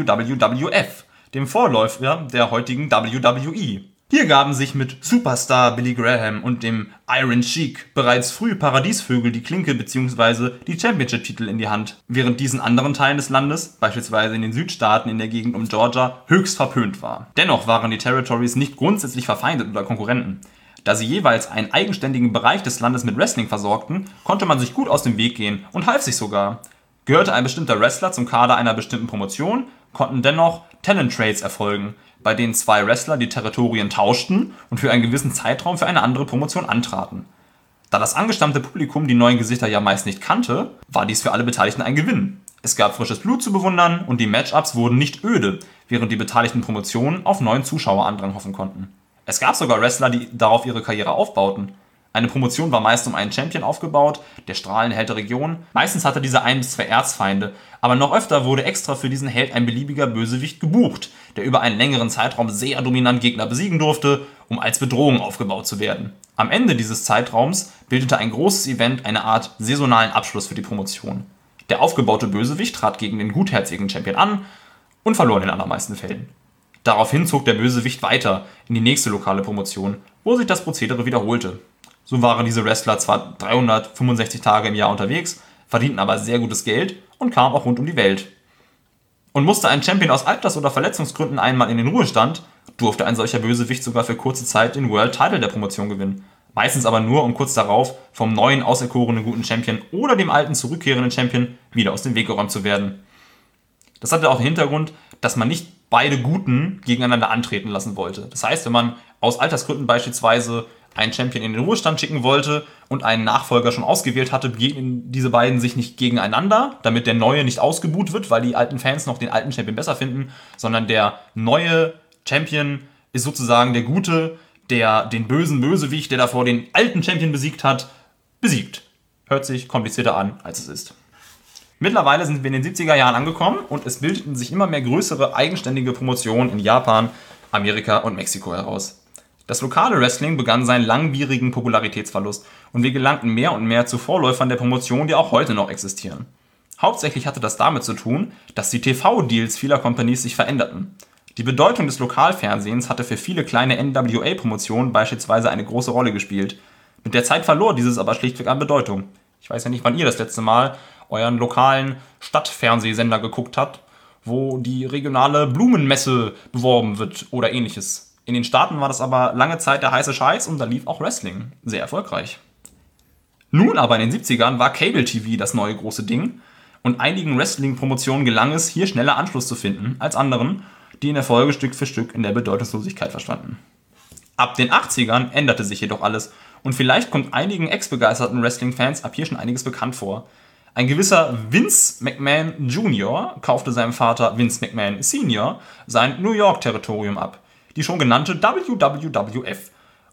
WWWF, dem Vorläufer der heutigen WWE. Hier gaben sich mit Superstar Billy Graham und dem Iron Sheik bereits früh Paradiesvögel die Klinke bzw. die Championship-Titel in die Hand, während diesen anderen Teilen des Landes, beispielsweise in den Südstaaten in der Gegend um Georgia, höchst verpönt war. Dennoch waren die Territories nicht grundsätzlich verfeindet oder Konkurrenten. Da sie jeweils einen eigenständigen Bereich des Landes mit Wrestling versorgten, konnte man sich gut aus dem Weg gehen und half sich sogar. Gehörte ein bestimmter Wrestler zum Kader einer bestimmten Promotion, konnten dennoch Talent Trades erfolgen, bei denen zwei Wrestler die Territorien tauschten und für einen gewissen Zeitraum für eine andere Promotion antraten. Da das angestammte Publikum die neuen Gesichter ja meist nicht kannte, war dies für alle Beteiligten ein Gewinn. Es gab frisches Blut zu bewundern und die Matchups wurden nicht öde, während die beteiligten Promotionen auf neuen Zuschauerandrang hoffen konnten. Es gab sogar Wrestler, die darauf ihre Karriere aufbauten. Eine Promotion war meist um einen Champion aufgebaut, der Strahlenheld der Region. Meistens hatte dieser 1 bis 2 Erzfeinde, aber noch öfter wurde extra für diesen Held ein beliebiger Bösewicht gebucht, der über einen längeren Zeitraum sehr dominant Gegner besiegen durfte, um als Bedrohung aufgebaut zu werden. Am Ende dieses Zeitraums bildete ein großes Event eine Art saisonalen Abschluss für die Promotion. Der aufgebaute Bösewicht trat gegen den gutherzigen Champion an und verlor in den allermeisten Fällen. Daraufhin zog der Bösewicht weiter in die nächste lokale Promotion, wo sich das Prozedere wiederholte. So waren diese Wrestler zwar 365 Tage im Jahr unterwegs, verdienten aber sehr gutes Geld und kamen auch rund um die Welt. Und musste ein Champion aus Alters- oder Verletzungsgründen einmal in den Ruhestand, durfte ein solcher Bösewicht sogar für kurze Zeit den World Title der Promotion gewinnen. Meistens aber nur, um kurz darauf vom neuen auserkorenen guten Champion oder dem alten zurückkehrenden Champion wieder aus dem Weg geräumt zu werden. Das hatte auch den Hintergrund, dass man nicht beide Guten gegeneinander antreten lassen wollte. Das heißt, wenn man aus Altersgründen beispielsweise einen Champion in den Ruhestand schicken wollte und einen Nachfolger schon ausgewählt hatte, begegnen diese beiden sich nicht gegeneinander, damit der Neue nicht ausgebuht wird, weil die alten Fans noch den alten Champion besser finden, sondern der neue Champion ist sozusagen der Gute, der den bösen Bösewicht, der davor den alten Champion besiegt hat, besiegt. Hört sich komplizierter an, als es ist. Mittlerweile sind wir in den 70er Jahren angekommen und es bildeten sich immer mehr größere eigenständige Promotionen in Japan, Amerika und Mexiko heraus. Das lokale Wrestling begann seinen langwierigen Popularitätsverlust und wir gelangten mehr und mehr zu Vorläufern der Promotion, die auch heute noch existieren. Hauptsächlich hatte das damit zu tun, dass die TV-Deals vieler Companies sich veränderten. Die Bedeutung des Lokalfernsehens hatte für viele kleine NWA-Promotionen beispielsweise eine große Rolle gespielt. Mit der Zeit verlor dieses aber schlichtweg an Bedeutung. Ich weiß ja nicht, wann ihr das letzte Mal euren lokalen Stadtfernsehsender geguckt habt, wo die regionale Blumenmesse beworben wird oder ähnliches. In den Staaten war das aber lange Zeit der heiße Scheiß und da lief auch Wrestling. Sehr erfolgreich. Nun aber in den 70ern war Cable TV das neue große Ding und einigen Wrestling-Promotionen gelang es, hier schneller Anschluss zu finden als anderen, die in der Folge Stück für Stück in der Bedeutungslosigkeit verschwanden. Ab den 80ern änderte sich jedoch alles und vielleicht kommt einigen ex-begeisterten Wrestling-Fans ab hier schon einiges bekannt vor. Ein gewisser Vince McMahon Jr. kaufte seinem Vater Vince McMahon Sr. sein New York-Territorium ab, die schon genannte WWWF,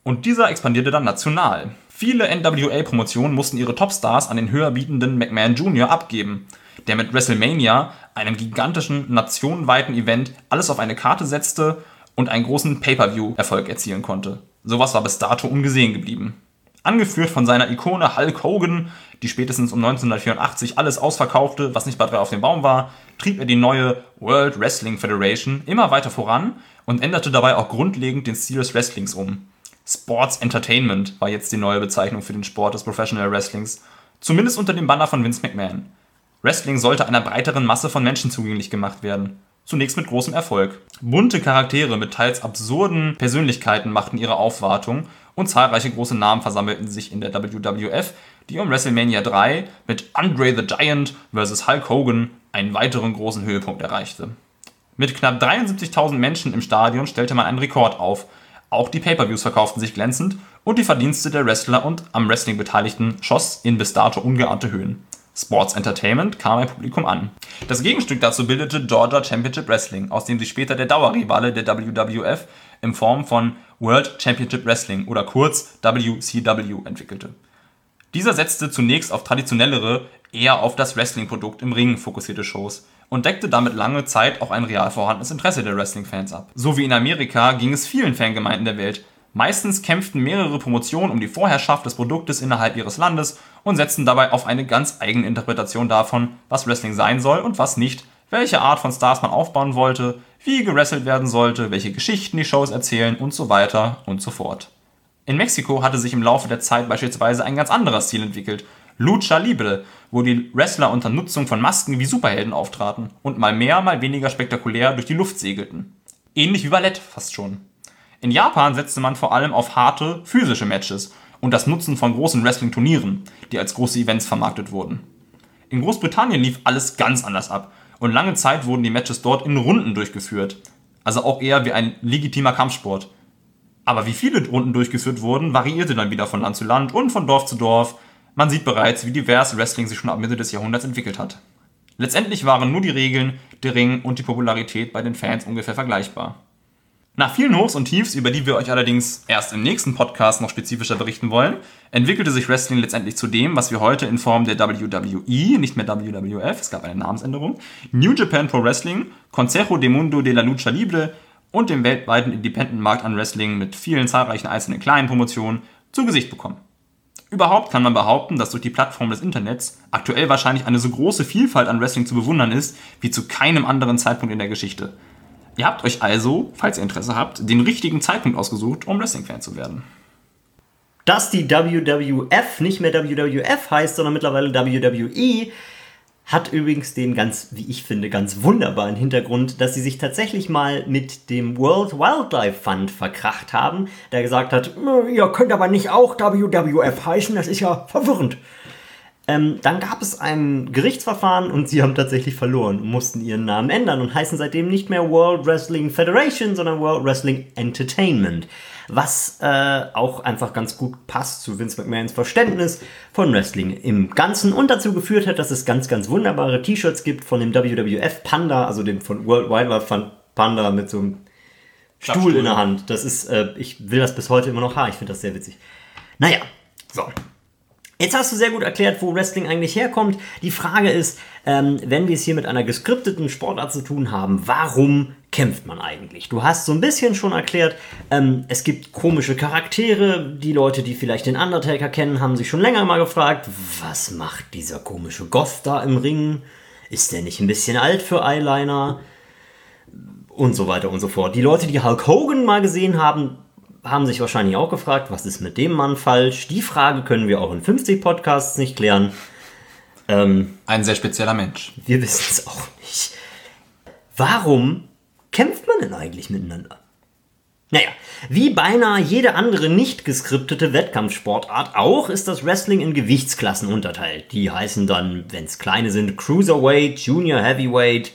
Und dieser expandierte dann national. Viele NWA-Promotionen mussten ihre Topstars an den höher bietenden McMahon Jr. abgeben, der mit WrestleMania, einem gigantischen, nationenweiten Event, alles auf eine Karte setzte und einen großen Pay-Per-View-Erfolg erzielen konnte. Sowas war bis dato ungesehen geblieben. Angeführt von seiner Ikone Hulk Hogan, die spätestens um 1984 alles ausverkaufte, was nicht bei 3 auf dem Baum war, trieb er die neue World Wrestling Federation immer weiter voran und änderte dabei auch grundlegend den Stil des Wrestlings um. Sports Entertainment war jetzt die neue Bezeichnung für den Sport des Professional Wrestlings, zumindest unter dem Banner von Vince McMahon. Wrestling sollte einer breiteren Masse von Menschen zugänglich gemacht werden. Zunächst mit großem Erfolg. Bunte Charaktere mit teils absurden Persönlichkeiten machten ihre Aufwartung und zahlreiche große Namen versammelten sich in der WWF, die um WrestleMania 3 mit Andre the Giant vs. Hulk Hogan einen weiteren großen Höhepunkt erreichte. Mit knapp 73.000 Menschen im Stadion stellte man einen Rekord auf. Auch die Pay-Per-Views verkauften sich glänzend und die Verdienste der Wrestler und am Wrestling Beteiligten schoss in bis dato ungeahnte Höhen. Sports Entertainment kam beim Publikum an. Das Gegenstück dazu bildete Georgia Championship Wrestling, aus dem sich später der Dauerrivale der WWF in Form von World Championship Wrestling oder kurz WCW entwickelte. Dieser setzte zunächst auf traditionellere, eher auf das Wrestling-Produkt im Ring fokussierte Shows und deckte damit lange Zeit auch ein real vorhandenes Interesse der Wrestling-Fans ab. So wie in Amerika ging es vielen Fangemeinden der Welt. Meistens kämpften mehrere Promotionen um die Vorherrschaft des Produktes innerhalb ihres Landes und setzten dabei auf eine ganz eigene Interpretation davon, was Wrestling sein soll und was nicht, welche Art von Stars man aufbauen wollte, wie gewrestelt werden sollte, welche Geschichten die Shows erzählen und so weiter und so fort. In Mexiko hatte sich im Laufe der Zeit beispielsweise ein ganz anderer Stil entwickelt, Lucha Libre, wo die Wrestler unter Nutzung von Masken wie Superhelden auftraten und mal mehr, mal weniger spektakulär durch die Luft segelten. Ähnlich wie Ballett fast schon. In Japan setzte man vor allem auf harte, physische Matches und das Nutzen von großen Wrestling-Turnieren, die als große Events vermarktet wurden. In Großbritannien lief alles ganz anders ab und lange Zeit wurden die Matches dort in Runden durchgeführt, also auch eher wie ein legitimer Kampfsport. Aber wie viele Runden durchgeführt wurden, variierte dann wieder von Land zu Land und von Dorf zu Dorf. Man sieht bereits, wie divers Wrestling sich schon ab Mitte des Jahrhunderts entwickelt hat. Letztendlich waren nur die Regeln, der Ring und die Popularität bei den Fans ungefähr vergleichbar. Nach vielen Hochs und Tiefs, über die wir euch allerdings erst im nächsten Podcast noch spezifischer berichten wollen, entwickelte sich Wrestling letztendlich zu dem, was wir heute in Form der WWE, nicht mehr WWF, es gab eine Namensänderung, New Japan Pro Wrestling, Consejo de Mundo de la Lucha Libre und dem weltweiten Independent-Markt an Wrestling mit vielen zahlreichen einzelnen kleinen Promotionen zu Gesicht bekommen. Überhaupt kann man behaupten, dass durch die Plattform des Internets aktuell wahrscheinlich eine so große Vielfalt an Wrestling zu bewundern ist, wie zu keinem anderen Zeitpunkt in der Geschichte. Ihr habt euch also, falls ihr Interesse habt, den richtigen Zeitpunkt ausgesucht, um Wrestling-Fan zu werden. Dass die WWF nicht mehr WWF heißt, sondern mittlerweile WWE, hat übrigens den ganz, wie ich finde, ganz wunderbaren Hintergrund, dass sie sich tatsächlich mal mit dem World Wildlife Fund verkracht haben, der gesagt hat, ihr könnt aber nicht auch WWF heißen, das ist ja verwirrend. Dann gab es ein Gerichtsverfahren und sie haben tatsächlich verloren und mussten ihren Namen ändern und heißen seitdem nicht mehr World Wrestling Federation, sondern World Wrestling Entertainment. Was auch einfach ganz gut passt zu Vince McMahons Verständnis von Wrestling im Ganzen und dazu geführt hat, dass es ganz, ganz wunderbare T-Shirts gibt von dem WWF Panda, also dem von World Wildlife Fund Panda mit so einem Stuhl in der Hand. Das ist, ich will das bis heute immer noch haben, ich finde das sehr witzig. Naja, so. Jetzt hast du sehr gut erklärt, wo Wrestling eigentlich herkommt. Die Frage ist, wenn wir es hier mit einer geskripteten Sportart zu tun haben, warum kämpft man eigentlich? Du hast so ein bisschen schon erklärt, es gibt komische Charaktere. Die Leute, die vielleicht den Undertaker kennen, haben sich schon länger mal gefragt, was macht dieser komische Goth da im Ring? Ist der nicht ein bisschen alt für Eyeliner? Und so weiter und so fort. Die Leute, die Hulk Hogan mal gesehen haben, haben sich wahrscheinlich auch gefragt, was ist mit dem Mann falsch? Die Frage können wir auch in 50 Podcasts nicht klären. Ein sehr spezieller Mensch. Wir wissen es auch nicht. Warum kämpft man denn eigentlich miteinander? Naja, wie beinahe jede andere nicht geskriptete Wettkampfsportart auch, ist das Wrestling in Gewichtsklassen unterteilt. Die heißen dann, wenn es kleine sind, Cruiserweight, Junior Heavyweight,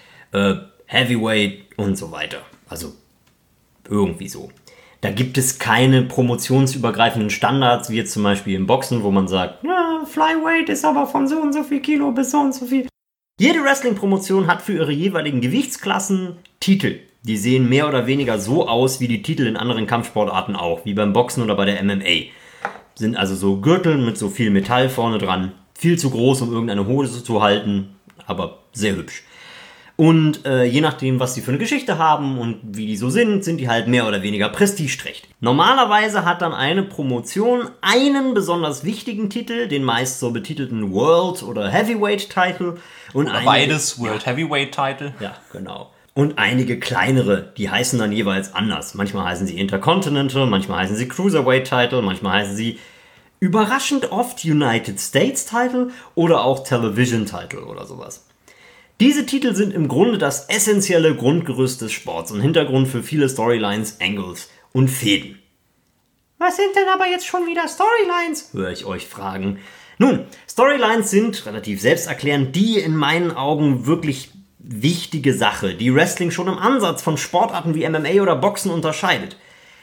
Heavyweight und so weiter. Also irgendwie so. Da gibt es keine promotionsübergreifenden Standards, wie jetzt zum Beispiel im Boxen, wo man sagt, Flyweight ist aber von so und so viel Kilo bis so und so viel. Jede Wrestling-Promotion hat für ihre jeweiligen Gewichtsklassen Titel. Die sehen mehr oder weniger so aus wie die Titel in anderen Kampfsportarten auch, wie beim Boxen oder bei der MMA. Sind also so Gürtel mit so viel Metall vorne dran. Viel zu groß, um irgendeine Hose zu halten, aber sehr hübsch. Und je nachdem, was die für eine Geschichte haben und wie die so sind die halt mehr oder weniger prestigeträchtig. Normalerweise hat dann eine Promotion einen besonders wichtigen Titel, den meist so betitelten World- oder Heavyweight-Titel. Oder beides, World Heavyweight-Titel. Ja, genau. Und einige kleinere, die heißen dann jeweils anders. Manchmal heißen sie Intercontinental, manchmal heißen sie Cruiserweight-Title, manchmal heißen sie überraschend oft United States-Title oder auch Television-Title oder sowas. Diese Titel sind im Grunde das essentielle Grundgerüst des Sports und Hintergrund für viele Storylines, Angles und Fäden. Was sind denn aber jetzt schon wieder Storylines? Höre ich euch fragen. Nun, Storylines sind, relativ selbsterklärend, die in meinen Augen wirklich wichtige Sache, die Wrestling schon im Ansatz von Sportarten wie MMA oder Boxen unterscheidet.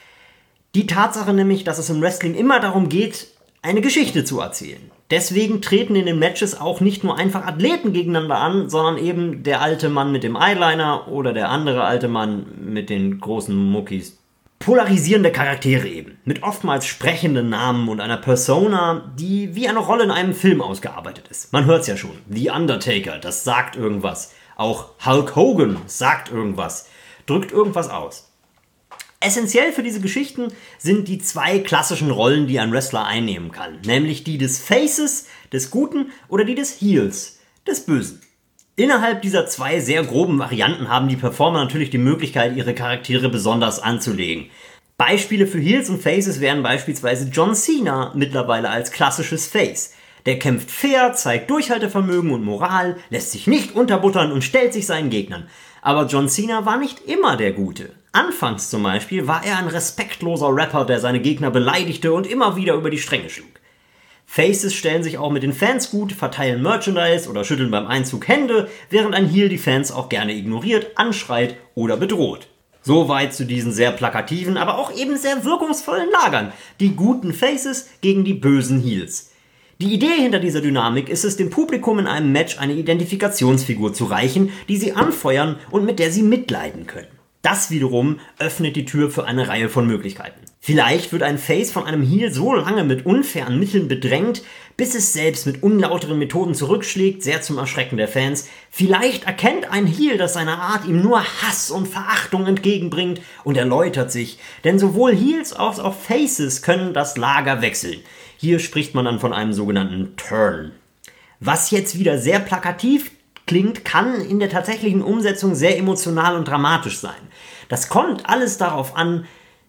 Die Tatsache nämlich, dass es im Wrestling immer darum geht, eine Geschichte zu erzählen. Deswegen treten in den Matches auch nicht nur einfach Athleten gegeneinander an, sondern eben der alte Mann mit dem Eyeliner oder der andere alte Mann mit den großen Muckis. Polarisierende Charaktere eben, mit oftmals sprechenden Namen und einer Persona, die wie eine Rolle in einem Film ausgearbeitet ist. Man hört's ja schon, The Undertaker, das sagt irgendwas. Auch Hulk Hogan sagt irgendwas, drückt irgendwas aus. Essentiell für diese Geschichten sind die zwei klassischen Rollen, die ein Wrestler einnehmen kann. Nämlich die des Faces, des Guten, oder die des Heels, des Bösen. Innerhalb dieser zwei sehr groben Varianten haben die Performer natürlich die Möglichkeit, ihre Charaktere besonders anzulegen. Beispiele für Heels und Faces wären beispielsweise John Cena, mittlerweile als klassisches Face. Der kämpft fair, zeigt Durchhaltevermögen und Moral, lässt sich nicht unterbuttern und stellt sich seinen Gegnern. Aber John Cena war nicht immer der Gute. Anfangs zum Beispiel war er ein respektloser Rapper, der seine Gegner beleidigte und immer wieder über die Stränge schlug. Faces stellen sich auch mit den Fans gut, verteilen Merchandise oder schütteln beim Einzug Hände, während ein Heel die Fans auch gerne ignoriert, anschreit oder bedroht. Soweit zu diesen sehr plakativen, aber auch eben sehr wirkungsvollen Lagern. Die guten Faces gegen die bösen Heels. Die Idee hinter dieser Dynamik ist es, dem Publikum in einem Match eine Identifikationsfigur zu reichen, die sie anfeuern und mit der sie mitleiden können. Das wiederum öffnet die Tür für eine Reihe von Möglichkeiten. Vielleicht wird ein Face von einem Heel so lange mit unfairen Mitteln bedrängt, bis es selbst mit unlauteren Methoden zurückschlägt, sehr zum Erschrecken der Fans. Vielleicht erkennt ein Heel, dass seine Art ihm nur Hass und Verachtung entgegenbringt und erläutert sich. Denn sowohl Heels als auch Faces können das Lager wechseln. Hier spricht man dann von einem sogenannten Turn. Was jetzt wieder sehr plakativ klingt, kann in der tatsächlichen Umsetzung sehr emotional und dramatisch sein. Das kommt alles darauf an,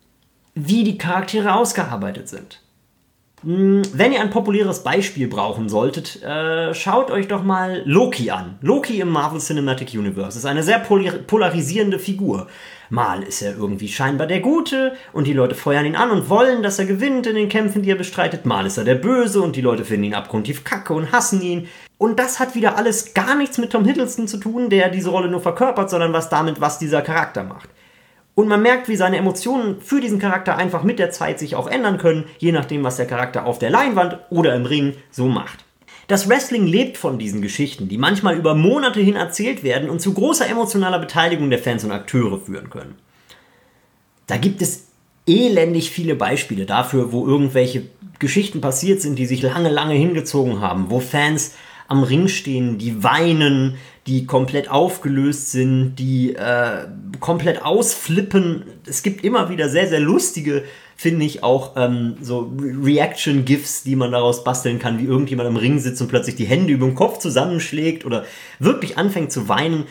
wie die Charaktere ausgearbeitet sind. Wenn ihr ein populäres Beispiel brauchen solltet, schaut euch doch mal Loki an. Loki im Marvel Cinematic Universe ist eine sehr polarisierende Figur. Mal ist er irgendwie scheinbar der Gute und die Leute feuern ihn an und wollen, dass er gewinnt in den Kämpfen, die er bestreitet. Mal ist er der Böse und die Leute finden ihn abgrundtief kacke und hassen ihn. Und das hat wieder alles gar nichts mit Tom Hiddleston zu tun, der diese Rolle nur verkörpert, sondern was dieser Charakter macht. Und man merkt, wie seine Emotionen für diesen Charakter einfach mit der Zeit sich auch ändern können, je nachdem, was der Charakter auf der Leinwand oder im Ring so macht. Das Wrestling lebt von diesen Geschichten, die manchmal über Monate hin erzählt werden und zu großer emotionaler Beteiligung der Fans und Akteure führen können. Da gibt es elendig viele Beispiele dafür, wo irgendwelche Geschichten passiert sind, die sich lange, lange hingezogen haben, wo Fans am Ring stehen, die weinen, die komplett aufgelöst sind, die komplett ausflippen. Es gibt immer wieder sehr, sehr lustige, finde ich, auch so Reaction-GIFs, die man daraus basteln kann, wie irgendjemand am Ring sitzt und plötzlich die Hände über den Kopf zusammenschlägt oder wirklich anfängt zu weinen.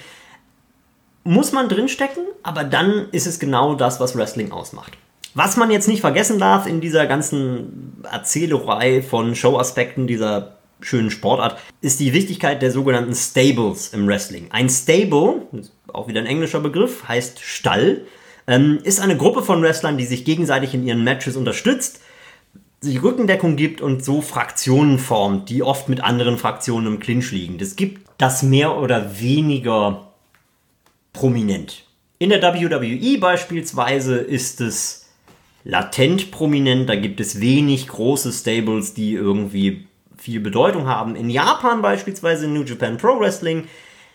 Muss man drinstecken, aber dann ist es genau das, was Wrestling ausmacht. Was man jetzt nicht vergessen darf in dieser ganzen Erzählerei von Showaspekten dieser schönen Sportart, ist die Wichtigkeit der sogenannten Stables im Wrestling. Ein Stable, auch wieder ein englischer Begriff, heißt Stall, ist eine Gruppe von Wrestlern, die sich gegenseitig in ihren Matches unterstützt, sich Rückendeckung gibt und so Fraktionen formt, die oft mit anderen Fraktionen im Clinch liegen. Das gibt das mehr oder weniger prominent. In der WWE beispielsweise ist es latent prominent, da gibt es wenig große Stables, die irgendwie viel Bedeutung haben. In Japan beispielsweise, New Japan Pro Wrestling,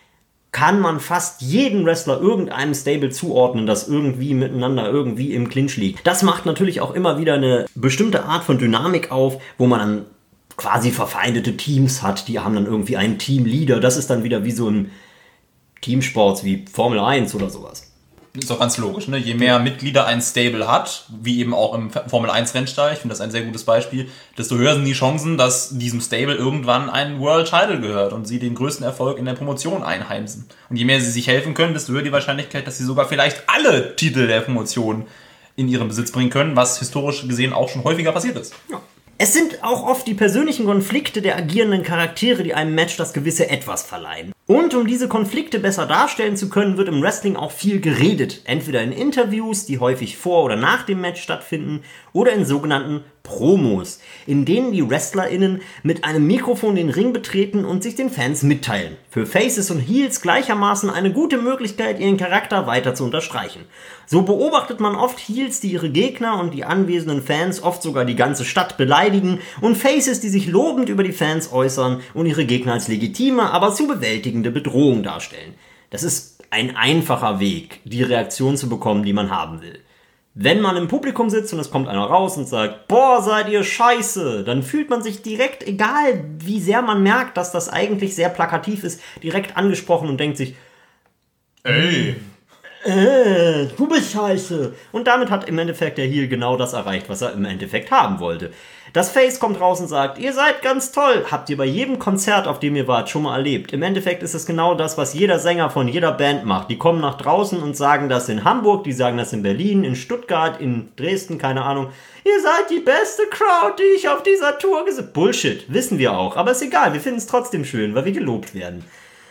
kann man fast jeden Wrestler irgendeinem Stable zuordnen, das irgendwie miteinander irgendwie im Clinch liegt. Das macht natürlich auch immer wieder eine bestimmte Art von Dynamik auf, wo man dann quasi verfeindete Teams hat, die haben dann irgendwie einen Teamleader. Das ist dann wieder wie so im Teamsports wie Formel 1 oder sowas. Ist doch ganz logisch, ne? Je mehr Mitglieder ein Stable hat, wie eben auch im Formel 1 Rennstall, ich finde das ein sehr gutes Beispiel, desto höher sind die Chancen, dass diesem Stable irgendwann ein World Title gehört und sie den größten Erfolg in der Promotion einheimsen. Und je mehr sie sich helfen können, desto höher die Wahrscheinlichkeit, dass sie sogar vielleicht alle Titel der Promotion in ihren Besitz bringen können, was historisch gesehen auch schon häufiger passiert ist. Ja. Es sind auch oft die persönlichen Konflikte der agierenden Charaktere, die einem Match das gewisse Etwas verleihen. Und um diese Konflikte besser darstellen zu können, wird im Wrestling auch viel geredet. Entweder in Interviews, die häufig vor oder nach dem Match stattfinden, oder in sogenannten Promos, in denen die WrestlerInnen mit einem Mikrofon den Ring betreten und sich den Fans mitteilen. Für Faces und Heels gleichermaßen eine gute Möglichkeit, ihren Charakter weiter zu unterstreichen. So beobachtet man oft Heels, die ihre Gegner und die anwesenden Fans, oft sogar die ganze Stadt, beleidigen, und Faces, die sich lobend über die Fans äußern und ihre Gegner als legitime, aber zu bewältigende Bedrohung darstellen. Das ist ein einfacher Weg, die Reaktion zu bekommen, die man haben will. Wenn man im Publikum sitzt und es kommt einer raus und sagt, boah, seid ihr scheiße, dann fühlt man sich direkt, egal wie sehr man merkt, dass das eigentlich sehr plakativ ist, direkt angesprochen und denkt sich, ey, du bist scheiße. Und damit hat im Endeffekt der Heel genau das erreicht, was er im Endeffekt haben wollte. Das Face kommt raus und sagt, ihr seid ganz toll. Habt ihr bei jedem Konzert, auf dem ihr wart, schon mal erlebt. Im Endeffekt ist es genau das, was jeder Sänger von jeder Band macht. Die kommen nach draußen und sagen das in Hamburg, die sagen das in Berlin, in Stuttgart, in Dresden, keine Ahnung. Ihr seid die beste Crowd, die ich auf dieser Tour gesehen habe. Bullshit, wissen wir auch. Aber ist egal, wir finden es trotzdem schön, weil wir gelobt werden.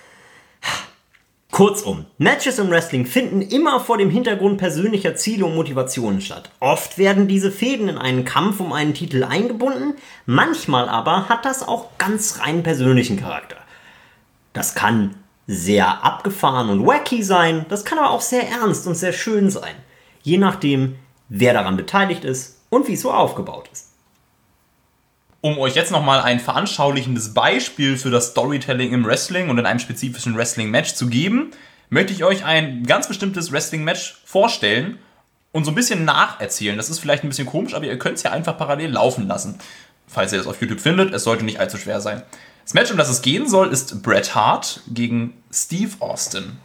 Kurzum, Matches im Wrestling finden immer vor dem Hintergrund persönlicher Ziele und Motivationen statt. Oft werden diese Fäden in einen Kampf um einen Titel eingebunden, manchmal aber hat das auch ganz rein persönlichen Charakter. Das kann sehr abgefahren und wacky sein, das kann aber auch sehr ernst und sehr schön sein, je nachdem, wer daran beteiligt ist und wie es so aufgebaut ist. Um euch jetzt nochmal ein veranschaulichendes Beispiel für das Storytelling im Wrestling und in einem spezifischen Wrestling-Match zu geben, möchte ich euch ein ganz bestimmtes Wrestling-Match vorstellen und so ein bisschen nacherzählen. Das ist vielleicht ein bisschen komisch, aber ihr könnt es ja einfach parallel laufen lassen. Falls ihr das auf YouTube findet, es sollte nicht allzu schwer sein. Das Match, um das es gehen soll, ist Bret Hart gegen Steve Austin.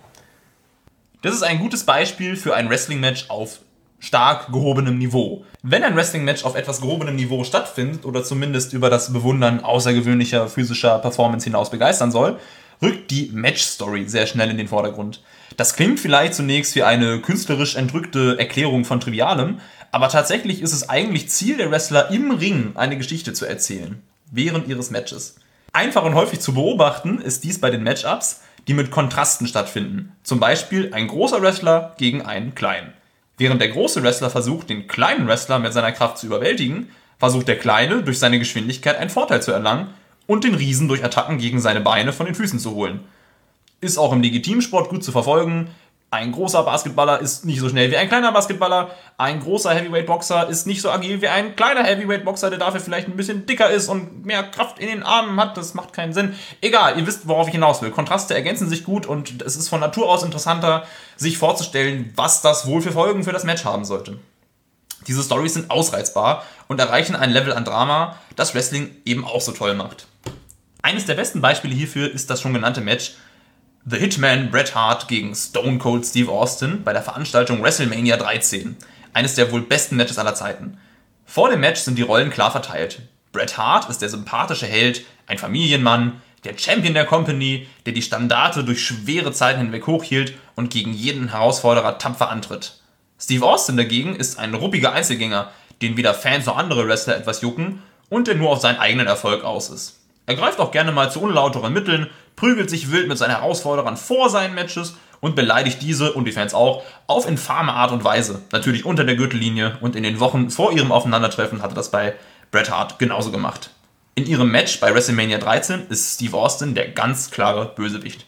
Das ist ein gutes Beispiel für ein Wrestling-Match auf stark gehobenem Niveau. Wenn ein Wrestling-Match auf etwas gehobenem Niveau stattfindet oder zumindest über das Bewundern außergewöhnlicher physischer Performance hinaus begeistern soll, rückt die Match-Story sehr schnell in den Vordergrund. Das klingt vielleicht zunächst wie eine künstlerisch entrückte Erklärung von Trivialem, aber tatsächlich ist es eigentlich Ziel der Wrestler, im Ring eine Geschichte zu erzählen, während ihres Matches. Einfach und häufig zu beobachten ist dies bei den Matchups, die mit Kontrasten stattfinden. Zum Beispiel ein großer Wrestler gegen einen kleinen. Während der große Wrestler versucht, den kleinen Wrestler mit seiner Kraft zu überwältigen, versucht der Kleine durch seine Geschwindigkeit einen Vorteil zu erlangen und den Riesen durch Attacken gegen seine Beine von den Füßen zu holen. Ist auch im Legitimsport gut zu verfolgen. Ein großer Basketballer ist nicht so schnell wie ein kleiner Basketballer. Ein großer Heavyweight-Boxer ist nicht so agil wie ein kleiner Heavyweight-Boxer, der dafür vielleicht ein bisschen dicker ist und mehr Kraft in den Armen hat. Das macht keinen Sinn. Egal, ihr wisst, worauf ich hinaus will. Kontraste ergänzen sich gut und es ist von Natur aus interessanter, sich vorzustellen, was das wohl für Folgen für das Match haben sollte. Diese Storys sind ausreizbar und erreichen ein Level an Drama, das Wrestling eben auch so toll macht. Eines der besten Beispiele hierfür ist das schon genannte Match The Hitman Bret Hart gegen Stone Cold Steve Austin bei der Veranstaltung WrestleMania 13. Eines der wohl besten Matches aller Zeiten. Vor dem Match sind die Rollen klar verteilt. Bret Hart ist der sympathische Held, ein Familienmann, der Champion der Company, der die Standarte durch schwere Zeiten hinweg hochhielt und gegen jeden Herausforderer tapfer antritt. Steve Austin dagegen ist ein ruppiger Einzelgänger, den weder Fans noch andere Wrestler etwas jucken und der nur auf seinen eigenen Erfolg aus ist. Er greift auch gerne mal zu unlauteren Mitteln, prügelt sich wild mit seinen Herausforderern vor seinen Matches und beleidigt diese und die Fans auch auf infame Art und Weise. Natürlich unter der Gürtellinie und in den Wochen vor ihrem Aufeinandertreffen hat er das bei Bret Hart genauso gemacht. In ihrem Match bei WrestleMania 13 ist Steve Austin der ganz klare Bösewicht.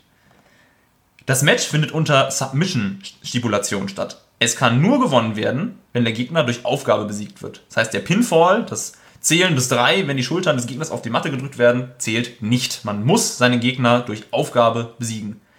Das Match findet unter Submission-Stipulation statt. Es kann nur gewonnen werden, wenn der Gegner durch Aufgabe besiegt wird. Das heißt, der Pinfall, das Zählen bis 3, wenn die Schultern des Gegners auf die Matte gedrückt werden, zählt nicht. Man muss seinen Gegner durch Aufgabe besiegen.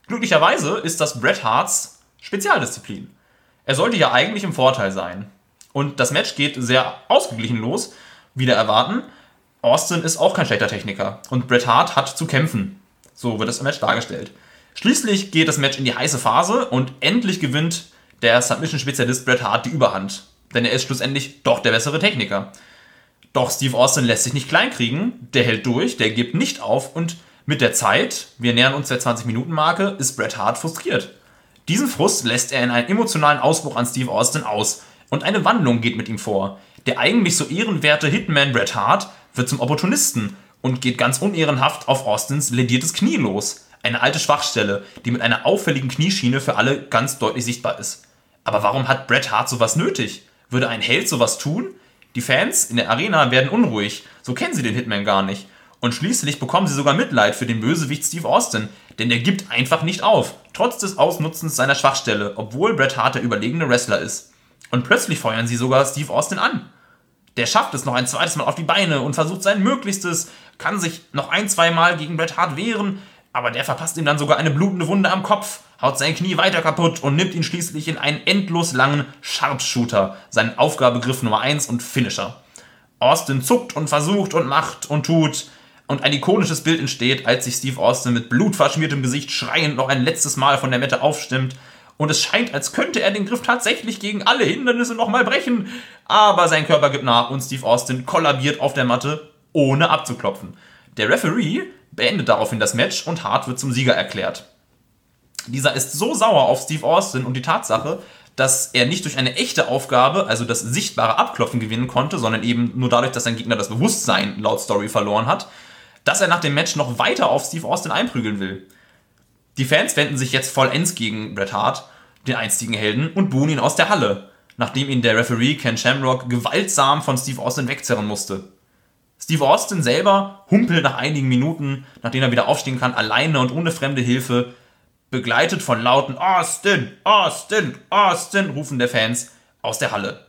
Glücklicherweise ist das Bret Harts Spezialdisziplin. Er sollte ja eigentlich im Vorteil sein. Und das Match geht sehr ausgeglichen los, wieder erwarten. Austin ist auch kein schlechter Techniker und Bret Hart hat zu kämpfen. So wird das Match dargestellt. Schließlich geht das Match in die heiße Phase und endlich gewinnt der Submission-Spezialist Bret Hart die Überhand. Denn er ist schlussendlich doch der bessere Techniker. Doch Steve Austin lässt sich nicht kleinkriegen, der hält durch, der gibt nicht auf und mit der Zeit, wir nähern uns der 20-Minuten-Marke, ist Bret Hart frustriert. Diesen Frust lässt er in einen emotionalen Ausbruch an Steve Austin aus und eine Wandlung geht mit ihm vor. Der eigentlich so ehrenwerte Hitman Bret Hart wird zum Opportunisten und geht ganz unehrenhaft auf Austins lediertes Knie los. Eine alte Schwachstelle, die mit einer auffälligen Knieschiene für alle ganz deutlich sichtbar ist. Aber warum hat Bret Hart sowas nötig? Würde ein Held sowas tun? Die Fans in der Arena werden unruhig, so kennen sie den Hitman gar nicht. Und schließlich bekommen sie sogar Mitleid für den Bösewicht Steve Austin, denn der gibt einfach nicht auf, trotz des Ausnutzens seiner Schwachstelle, obwohl Bret Hart der überlegene Wrestler ist. Und plötzlich feuern sie sogar Steve Austin an. Der schafft es noch ein zweites Mal auf die Beine und versucht sein Möglichstes, kann sich noch ein-, zweimal gegen Bret Hart wehren, aber der verpasst ihm dann sogar eine blutende Wunde am Kopf, haut sein Knie weiter kaputt und nimmt ihn schließlich in einen endlos langen Sharpshooter, seinen Aufgabegriff Nummer 1 und Finisher. Austin zuckt und versucht und macht und tut und ein ikonisches Bild entsteht, als sich Steve Austin mit blutverschmiertem Gesicht schreiend noch ein letztes Mal von der Matte aufstimmt und es scheint, als könnte er den Griff tatsächlich gegen alle Hindernisse nochmal brechen, aber sein Körper gibt nach und Steve Austin kollabiert auf der Matte, ohne abzuklopfen. Der Referee beendet daraufhin das Match und Hart wird zum Sieger erklärt. Dieser ist so sauer auf Steve Austin und die Tatsache, dass er nicht durch eine echte Aufgabe, also das sichtbare Abklopfen, gewinnen konnte, sondern eben nur dadurch, dass sein Gegner das Bewusstsein laut Story verloren hat, dass er nach dem Match noch weiter auf Steve Austin einprügeln will. Die Fans wenden sich jetzt vollends gegen Bret Hart, den einstigen Helden, und buhen ihn aus der Halle, nachdem ihn der Referee Ken Shamrock gewaltsam von Steve Austin wegzerren musste. Steve Austin selber humpelt nach einigen Minuten, nachdem er wieder aufstehen kann, alleine und ohne fremde Hilfe, begleitet von lauten Austin, Austin, Austin rufen der Fans aus der Halle.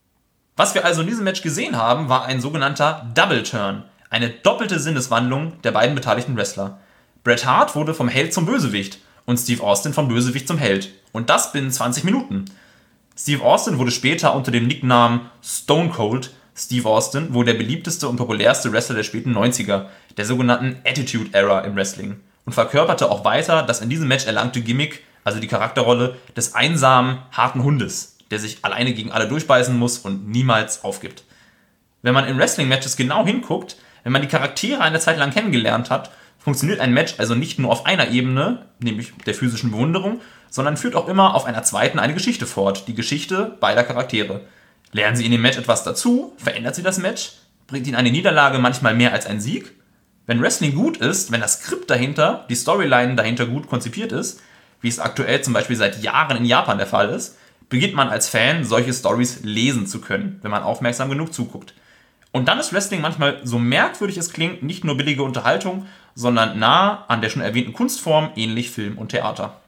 Was wir also in diesem Match gesehen haben, war ein sogenannter Double Turn, eine doppelte Sinneswandlung der beiden beteiligten Wrestler. Bret Hart wurde vom Held zum Bösewicht und Steve Austin vom Bösewicht zum Held. Und das binnen 20 Minuten. Steve Austin wurde später unter dem Nicknamen Stone Cold Steve Austin wohl der beliebteste und populärste Wrestler der späten 90er, der sogenannten Attitude Era im Wrestling, und verkörperte auch weiter das in diesem Match erlangte Gimmick, also die Charakterrolle des einsamen, harten Hundes, der sich alleine gegen alle durchbeißen muss und niemals aufgibt. Wenn man in Wrestling-Matches genau hinguckt, wenn man die Charaktere eine Zeit lang kennengelernt hat, funktioniert ein Match also nicht nur auf einer Ebene, nämlich der physischen Bewunderung, sondern führt auch immer auf einer zweiten eine Geschichte fort, die Geschichte beider Charaktere. Lernen sie in dem Match etwas dazu? Verändert sie das Match? Bringt ihnen eine Niederlage manchmal mehr als ein Sieg? Wenn Wrestling gut ist, wenn das Skript dahinter, die Storyline dahinter gut konzipiert ist, wie es aktuell zum Beispiel seit Jahren in Japan der Fall ist, beginnt man als Fan, solche Stories lesen zu können, wenn man aufmerksam genug zuguckt. Und dann ist Wrestling manchmal, so merkwürdig es klingt, nicht nur billige Unterhaltung, sondern nah an der schon erwähnten Kunstform, ähnlich Film und Theater.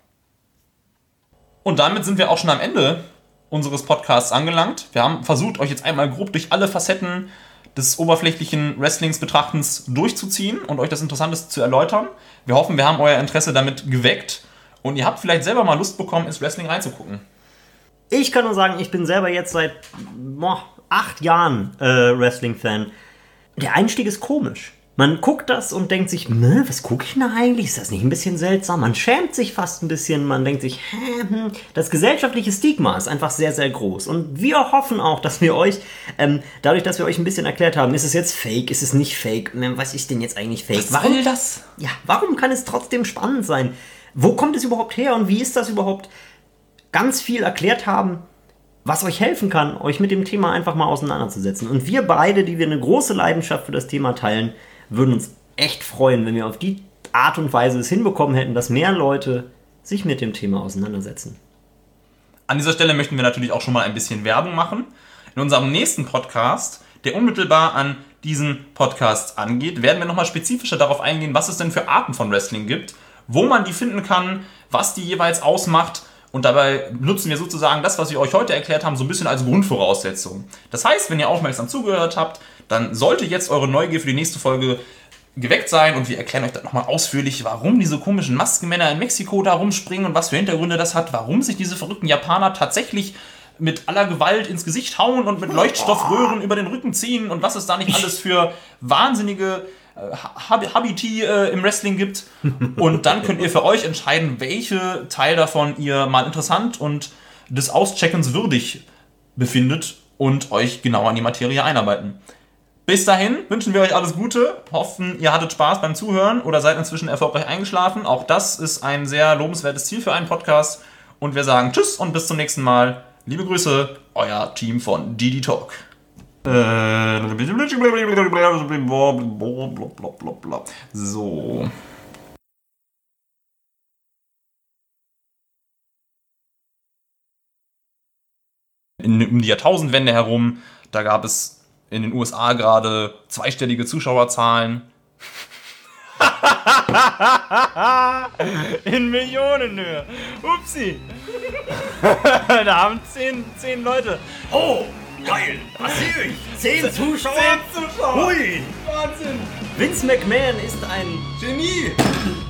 Und damit sind wir auch schon am Ende unseres Podcasts angelangt. Wir haben versucht, euch jetzt einmal grob durch alle Facetten des oberflächlichen Wrestlings-Betrachtens durchzuziehen und euch das Interessanteste zu erläutern. Wir hoffen, wir haben euer Interesse damit geweckt und ihr habt vielleicht selber mal Lust bekommen, ins Wrestling reinzugucken. Ich kann nur sagen, ich bin selber jetzt seit 8 Jahren Wrestling-Fan. Der Einstieg ist komisch. Man guckt das und denkt sich, was gucke ich denn eigentlich? Ist das nicht ein bisschen seltsam? Man schämt sich fast ein bisschen. Man denkt sich, das gesellschaftliche Stigma ist einfach sehr, sehr groß. Und wir hoffen auch, dass wir euch, dadurch, dass wir euch ein bisschen erklärt haben, ist es jetzt fake, ist es nicht fake? Was ist denn jetzt eigentlich fake? Was soll das? Ja, warum kann es trotzdem spannend sein? Wo kommt es überhaupt her und wie ist das überhaupt? Ganz viel erklärt haben, was euch helfen kann, euch mit dem Thema einfach mal auseinanderzusetzen. Und wir beide, die wir eine große Leidenschaft für das Thema teilen, würden uns echt freuen, wenn wir auf die Art und Weise es hinbekommen hätten, dass mehr Leute sich mit dem Thema auseinandersetzen. An dieser Stelle möchten wir natürlich auch schon mal ein bisschen Werbung machen. In unserem nächsten Podcast, der unmittelbar an diesen Podcast angeht, werden wir nochmal spezifischer darauf eingehen, was es denn für Arten von Wrestling gibt, wo man die finden kann, was die jeweils ausmacht. Und dabei nutzen wir sozusagen das, was wir euch heute erklärt haben, so ein bisschen als Grundvoraussetzung. Das heißt, wenn ihr aufmerksam zugehört habt, dann sollte jetzt eure Neugier für die nächste Folge geweckt sein und wir erklären euch dann nochmal ausführlich, warum diese komischen Maskenmänner in Mexiko da rumspringen und was für Hintergründe das hat, warum sich diese verrückten Japaner tatsächlich mit aller Gewalt ins Gesicht hauen und mit Leuchtstoffröhren über den Rücken ziehen und was es da nicht alles für wahnsinnige Habiti im Wrestling gibt. Und dann könnt ihr für euch entscheiden, welche Teil davon ihr mal interessant und des Auscheckens würdig befindet und euch genauer in die Materie einarbeiten. Bis dahin wünschen wir euch alles Gute, hoffen, ihr hattet Spaß beim Zuhören oder seid inzwischen erfolgreich eingeschlafen. Auch das ist ein sehr lobenswertes Ziel für einen Podcast. Und wir sagen Tschüss und bis zum nächsten Mal. Liebe Grüße, euer Team von DD Talk. So. Um die Jahrtausendwende herum, da gab es in den USA gerade zweistellige Zuschauerzahlen. In Millionenhöhe. Upsi. Da haben 10 Leute. Oh, geil. Was sehe ich? 10 Zuschauer. 10 Zuschauer. Hui. Wahnsinn. Vince McMahon ist ein Genie.